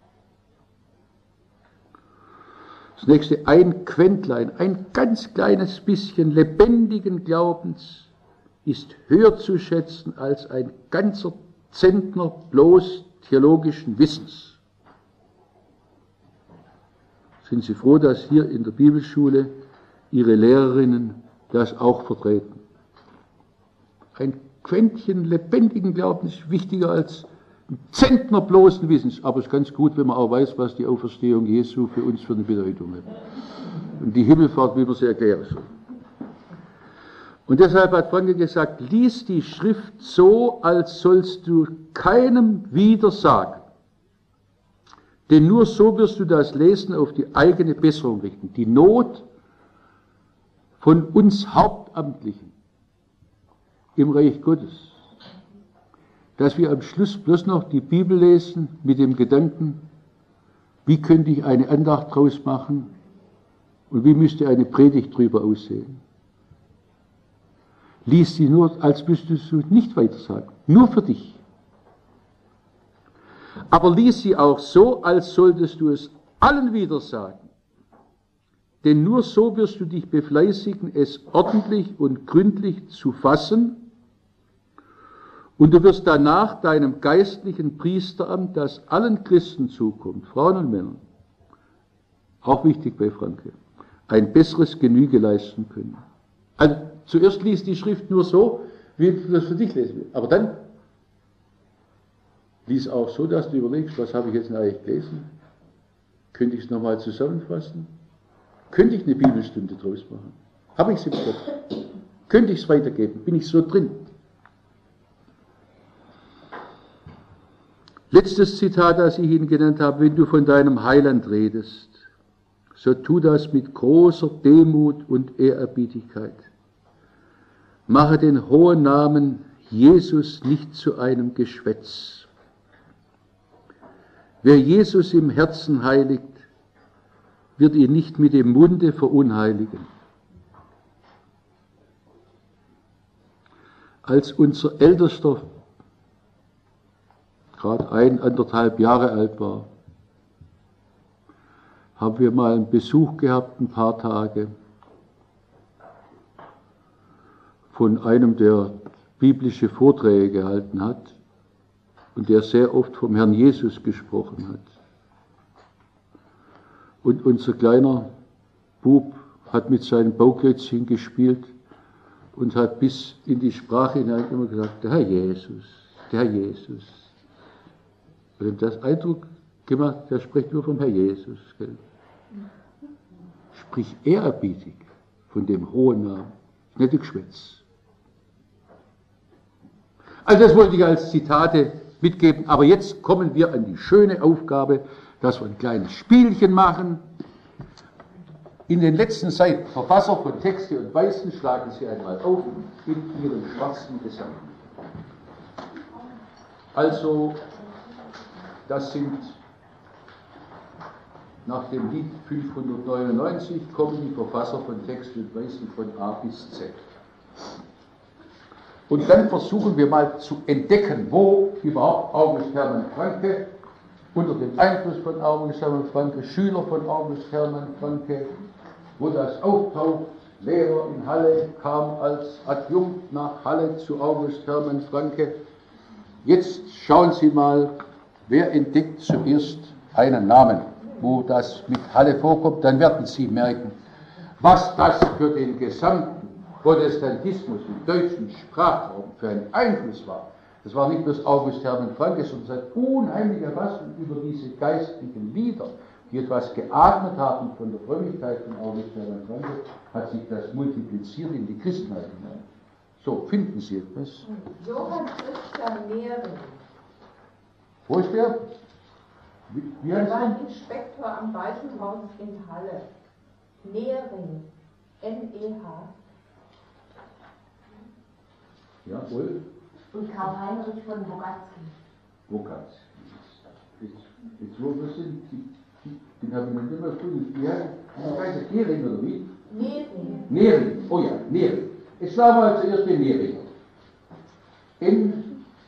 Das nächste, ein Quäntlein, ein ganz kleines bisschen lebendigen Glaubens ist höher zu schätzen als ein ganzer Zentner bloß theologischen Wissens. Sind Sie froh, dass hier in der Bibelschule Ihre Lehrerinnen das auch vertreten? Ein Quäntchen lebendigen Glaubens ist wichtiger als ein Zentner bloßen Wissens, aber es ist ganz gut, wenn man auch weiß, was die Auferstehung Jesu für uns für eine Bedeutung hat. Und die Himmelfahrt, wie man sie erklären soll. Und deshalb hat Franke gesagt, lies die Schrift so, als sollst du keinem widersagen. Denn nur so wirst du das Lesen auf die eigene Besserung richten. Die Not von uns Hauptamtlichen im Reich Gottes, dass wir am Schluss bloß noch die Bibel lesen mit dem Gedanken, wie könnte ich eine Andacht draus machen und wie müsste eine Predigt drüber aussehen. Lies sie nur, als müsstest du nicht weiter sagen, nur für dich. Aber lies sie auch so, als solltest du es allen wieder sagen. Denn nur so wirst du dich befleißigen, es ordentlich und gründlich zu fassen, und du wirst danach deinem geistlichen Priesteramt, das allen Christen zukommt, Frauen und Männern, auch wichtig bei Franke, ein besseres Genüge leisten können. Also zuerst lies die Schrift nur so, wie du das für dich lesen willst. Aber dann lies auch so, dass du überlegst, was habe ich jetzt eigentlich gelesen? Könnte ich es nochmal zusammenfassen? Könnte ich eine Bibelstunde draus machen? Habe ich es im Kopf? Könnte ich es weitergeben? Bin ich so drin? Letztes Zitat, das ich Ihnen genannt habe: Wenn du von deinem Heiland redest, so tu das mit großer Demut und Ehrerbietigkeit. Mache den hohen Namen Jesus nicht zu einem Geschwätz. Wer Jesus im Herzen heiligt, wird ihn nicht mit dem Munde verunheiligen. Als unser Ältester gerade ein, anderthalb Jahre alt war, haben wir mal einen Besuch gehabt, ein paar Tage, von einem, der biblische Vorträge gehalten hat und der sehr oft vom Herrn Jesus gesprochen hat. Und unser kleiner Bub hat mit seinen Bauklötzchen gespielt und hat bis in die Sprache hinein immer gesagt, der Herr Jesus, der Herr Jesus. Und ihm das Eindruck gemacht, der spricht nur vom Herr Jesus. Gell? Sprich ehrerbietig von dem hohen Namen, nicht ein Geschwätz. Also das wollte ich als Zitate mitgeben, aber jetzt kommen wir an die schöne Aufgabe, dass wir ein kleines Spielchen machen. In den letzten Seiten, Verfasser von Texte und Weisen, schlagen Sie einmal auf in Ihrem schwarzen Gesang. Also, das sind nach dem Lied fünfhundertneunundneunzig kommen die Verfasser von Texten und Weisen von A bis Z. Und dann versuchen wir mal zu entdecken, wo überhaupt August Hermann Francke unter dem Einfluss von August Hermann Francke, Schüler von August Hermann Francke, wo das auftaucht. Lehrer in Halle, kam als Adjunkt nach Halle zu August Hermann Francke. Jetzt schauen Sie mal, wer entdeckt zuerst einen Namen, wo das mit Halle vorkommt, dann werden Sie merken, was das für den gesamten Protestantismus im deutschen Sprachraum für einen Einfluss war. Das war nicht bloß August Hermann Francke, sondern seit unheimlicher Massen über diese geistlichen Lieder, die etwas geatmet haben von der Frömmigkeit von August Hermann Francke, hat sich das multipliziert in die Christenheit hinein. So, finden Sie etwas? Johann Christian Nehring. Wo ist der? Wie, wie Er heißt war der? Inspektor am Waisenhaus in Halle. Nehring. N E H. Jawohl. Und Karl Heinrich von Bogatzky. Bogatzky. Jetzt, jetzt wo wir sind, den habe ich noch nicht mehr gefunden. Wie heißt der? Nehring oder wie? Nehring. Nehring, oh ja, Nehring. Jetzt sagen wir zuerst den Nehring. N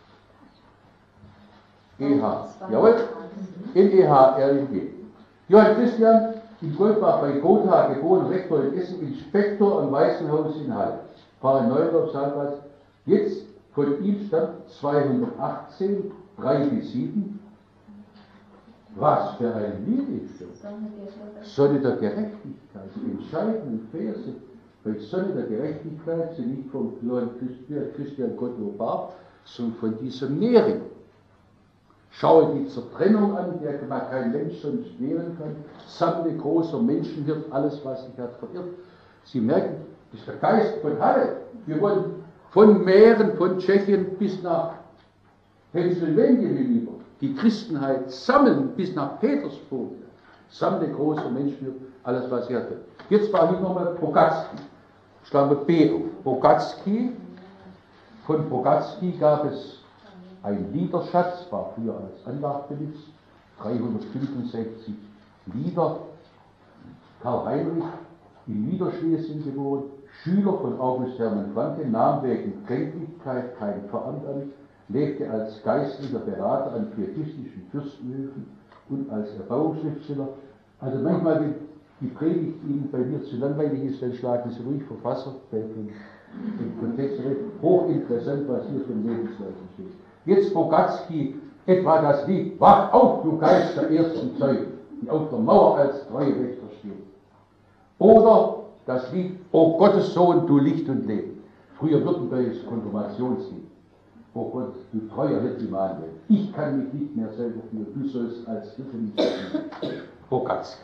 E H. Jawohl. N E H R I G. Johann Christian in Goldbach bei Gotha, geboren, Rektor in Essen, Inspektor am Waisenhaus in Halle. Pfarrer Neudorf, Saalplatz. Jetzt von ihm stammt zweihundertachtzehn, drei bis sieben. Was für ein Lied ist das? Sonne der Gerechtigkeit, die entscheidenden Verse bei Sonne der Gerechtigkeit sind nicht von Johann Christian Gottlob Barth, sondern von diesem Nehring. Schaue die Zertrennung an, der man kein Mensch sonst wehren kann. Sammle großer Menschenhirt, alles, was sich hat verirrt. Sie merken, das ist der Geist von Halle. Wir wollen von Mähren, von Tschechien bis nach Pennsylvania hinüber die Christenheit sammeln bis nach Petersburg. Sammle großer Menschenhirt, alles, was sie hatte. Jetzt war hier nochmal Bogatzky. schlagen wir B auf. Bogatzky. Von Bogatzky gab es einen Liederschatz, war früher als Andachtbesitz, dreihundertfünfundsechzig Lieder. Karl Heinrich in Niederschlesien geboren, Schüler von August Hermann Francke, nahm wegen Kränklichkeit kein Pfarramt an, lebte als geistlicher Berater an pietistischen Fürstenhöfen und als Erbauungsschriftsteller. Also manchmal, wenn die Predigt Ihnen bei mir zu langweilig ist, dann schlagen Sie ruhig Verfasser bei dem Kontext. Hochinteressant, was hier für ein Lebenslauf steht. Jetzt Bogatzky, etwa das Lied Wach auf, du Geist der ersten Zeugen, die auf der Mauer als treue Wächter stehen. Oder das Lied O Gottes Sohn, du Licht und Leben. Früher württembergisches Konfirmationslied. O Gott, du treuer Hirt Immanuel. Ich kann mich nicht mehr selber führen, du sollst als Hirte nicht führen. Bogatzky.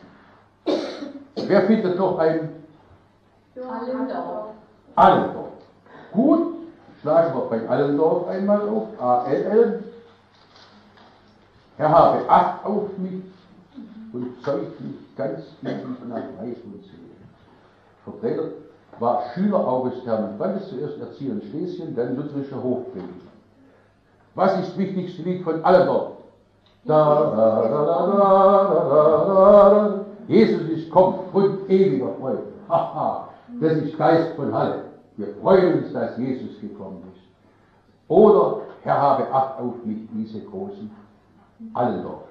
Wer findet noch ein Allendorf. Allendorf? Gut, schlagen wir bei Allendorf einmal auf. A L L. Herr habe Acht auf mich und zeugt mich ganz lieblich nach Leib und Seele. Vertreter war Schüler August Hermann Francke, zuerst Erzieher in Schlesien, dann lutherischer Hofprediger. Was ist das wichtigste Lied von Allendorf? Da, da, da, da, da, da, da. Jesus ist kommt von ewiger Freude. Haha, das ist Geist von Halle. Wir freuen uns, dass Jesus gekommen ist. Oder Herr habe Acht auf mich, diese großen Allendorf.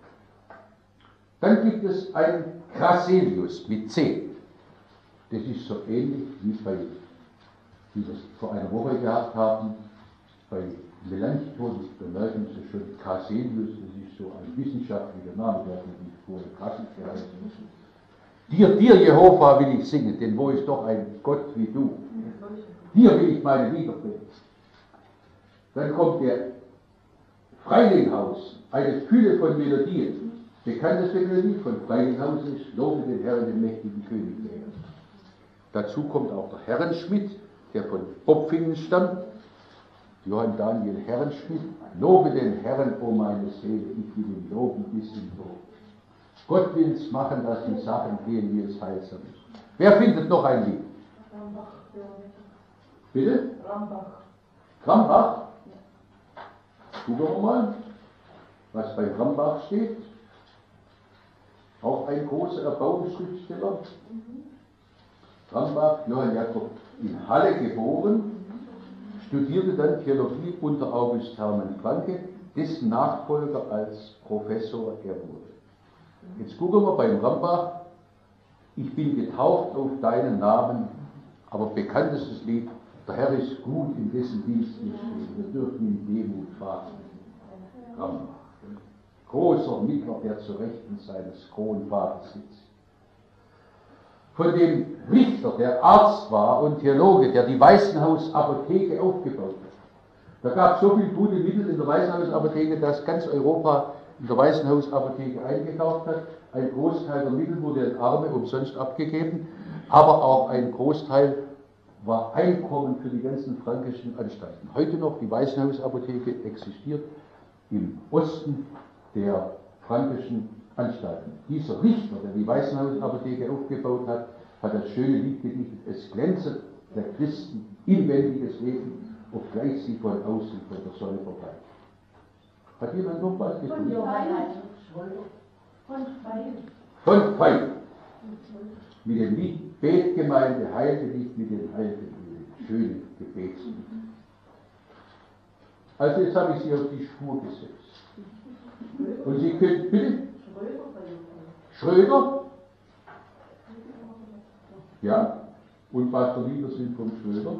Dann gibt es einen Craselius mit C. Das ist so ähnlich wie bei, wie wir es vor einer Woche gehabt haben, bei Melanchthon, das bemerken Sie schon, Craselius, das ist so ein wissenschaftlicher Name, der hat nicht vorher Crassus geheißen. Dir, dir, Jehova, will ich singen, denn wo ist doch ein Gott wie du? Dir will ich meine Lieder bringen. Dann kommt der Freilinghaus, eine Fülle von Melodien. Bekannteste Melodie von Freilinghaus ist Lobe den Herrn, den mächtigen König. Dazu kommt auch der Herrenschmidt, der von Bopfingen stammt. Johann Daniel Herrenschmidt. Lobe den Herrn, o meine Seele, ich will ihn loben bis in Tod. Gott will's machen, dass die Sachen gehen, wie es heilsam ist. Wer findet noch ein Lied? Rambach. Bitte? Rambach. Rambach? Gucken wir mal, was bei Rambach steht. Auch ein großer Erbauungsschriftsteller. Rambach, Johann Jakob, in Halle geboren, studierte dann Theologie unter August Hermann Francke, dessen Nachfolger als Professor er wurde. Jetzt gucken wir beim Rambach. Ich bin getauft auf deinen Namen, aber bekanntestes Lied, der Herr ist gut, in dessen Dienst wir stehen. Wir dürfen in Demut fahren. Rambach. Großer Mittler, der zu Rechten seines Kronvaters sitzt. Von dem Richter, der Arzt war und Theologe, der die Waisenhausapotheke aufgebaut hat. Da gab es so viele gute Mittel in der Waisenhausapotheke, dass ganz Europa in der Waisenhausapotheke eingekauft hat. Ein Großteil der Mittel wurde an Arme umsonst abgegeben, aber auch ein Großteil war Einkommen für die ganzen frankischen Anstalten. Heute noch die Waisenhausapotheke existiert im Osten der frankischen Anstalten. Dieser Richter, der die Waisenhausapotheke aufgebaut hat, hat das schöne Lied gedichtet: Es glänzet der Christen inwendiges Leben, obgleich sie von außen von der Sonne vorbei. Hat jemand noch was gefunden? Von Pfeil. Von Pfeil. Mit dem Lied Betgemeinde heilte dich mit den heiligen schönen Gebetslied. Also jetzt habe ich Sie auf die Spur gesetzt. Und Sie können bitte? Schröder? Ja. Und was für Lieder sind vom Schröder?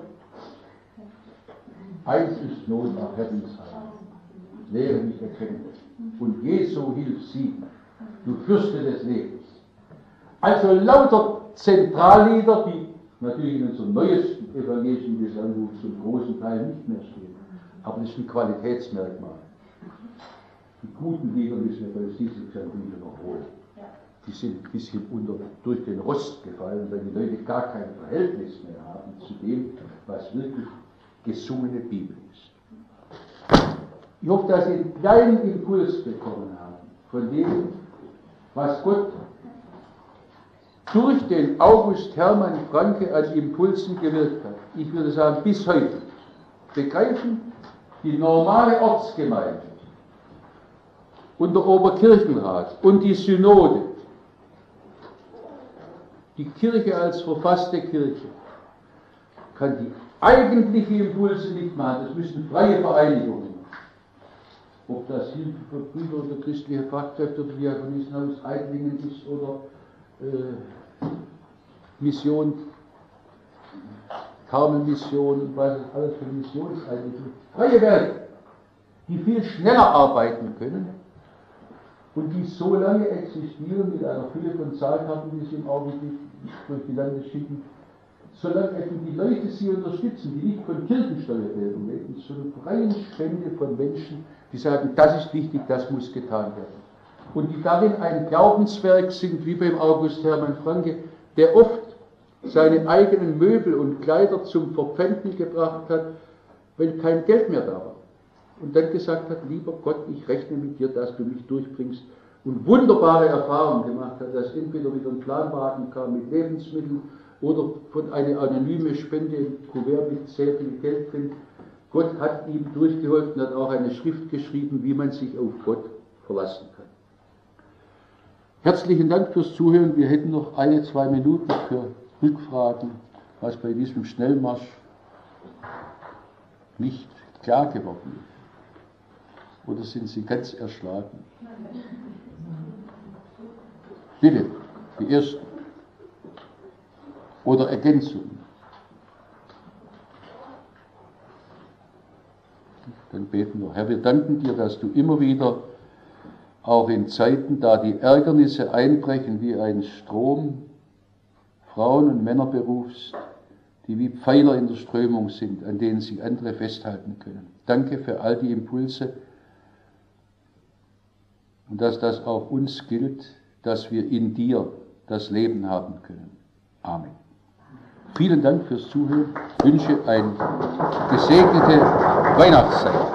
Eins ist Not nach Rettungsheil. Lehre mich erkennen. Und Jesu hilf sie, du Fürste des Lebens. Also lauter Zentrallieder, die natürlich in unserem neuesten evangelischen Gesangbuch zum großen Teil nicht mehr stehen. Aber das ist ein Qualitätsmerkmal. Die guten Lieder müssen wir bei diesen Gesangbuch noch holen. Die sind ein bisschen unter, durch den Rost gefallen, weil die Leute gar kein Verhältnis mehr haben zu dem, was wirklich gesungene Bibel ist. Ich hoffe, dass Sie einen kleinen Impuls bekommen haben von dem, was Gott durch den August Hermann Francke an Impulsen gewirkt hat. Ich würde sagen, bis heute begreifen die normale Ortsgemeinde und der Oberkirchenrat und die Synode, die Kirche als verfasste Kirche, kann die eigentliche Impulse nicht machen. Das müssen freie Vereinigungen machen. Ob das Hilfe für Brüder oder christliche Fachkräfte oder Diakonissenhaus Eidlingen ist oder äh, Mission, Karmelmission und was es alles für Missionseinrichtungen gibt. Freie Werke, die viel schneller arbeiten können und die so lange existieren mit einer Fülle von Zahlkarten, die sie im Augenblick durch die Lande schicken, solange eben die Leute sie unterstützen, die nicht von Kirchensteuergeldern leben, sondern freien Spende von Menschen, die sagen, das ist wichtig, das muss getan werden. Und die darin ein Glaubenswerk sind, wie beim August Hermann Francke, der oft seine eigenen Möbel und Kleider zum Verpfänden gebracht hat, weil kein Geld mehr da war. Und dann gesagt hat, lieber Gott, ich rechne mit dir, dass du mich durchbringst. Und wunderbare Erfahrungen gemacht hat, dass entweder wieder ein Planwagen kam mit Lebensmitteln oder von einer anonymen Spende im Kuvert mit sehr viel Geld drin. Gott hat ihm durchgeholfen, hat auch eine Schrift geschrieben, wie man sich auf Gott verlassen kann. Herzlichen Dank fürs Zuhören. Wir hätten noch eine, zwei Minuten für Rückfragen, was bei diesem Schnellmarsch nicht klar geworden ist. Oder sind Sie ganz erschlagen? Bitte, die ersten. Oder Ergänzungen. Dann beten wir. Herr, wir danken dir, dass du immer wieder, auch in Zeiten, da die Ärgernisse einbrechen wie ein Strom, Frauen und Männer berufst, die wie Pfeiler in der Strömung sind, an denen sich andere festhalten können. Danke für all die Impulse und dass das auch uns gilt, dass wir in dir das Leben haben können. Amen. Vielen Dank fürs Zuhören. Ich wünsche eine gesegnete Weihnachtszeit.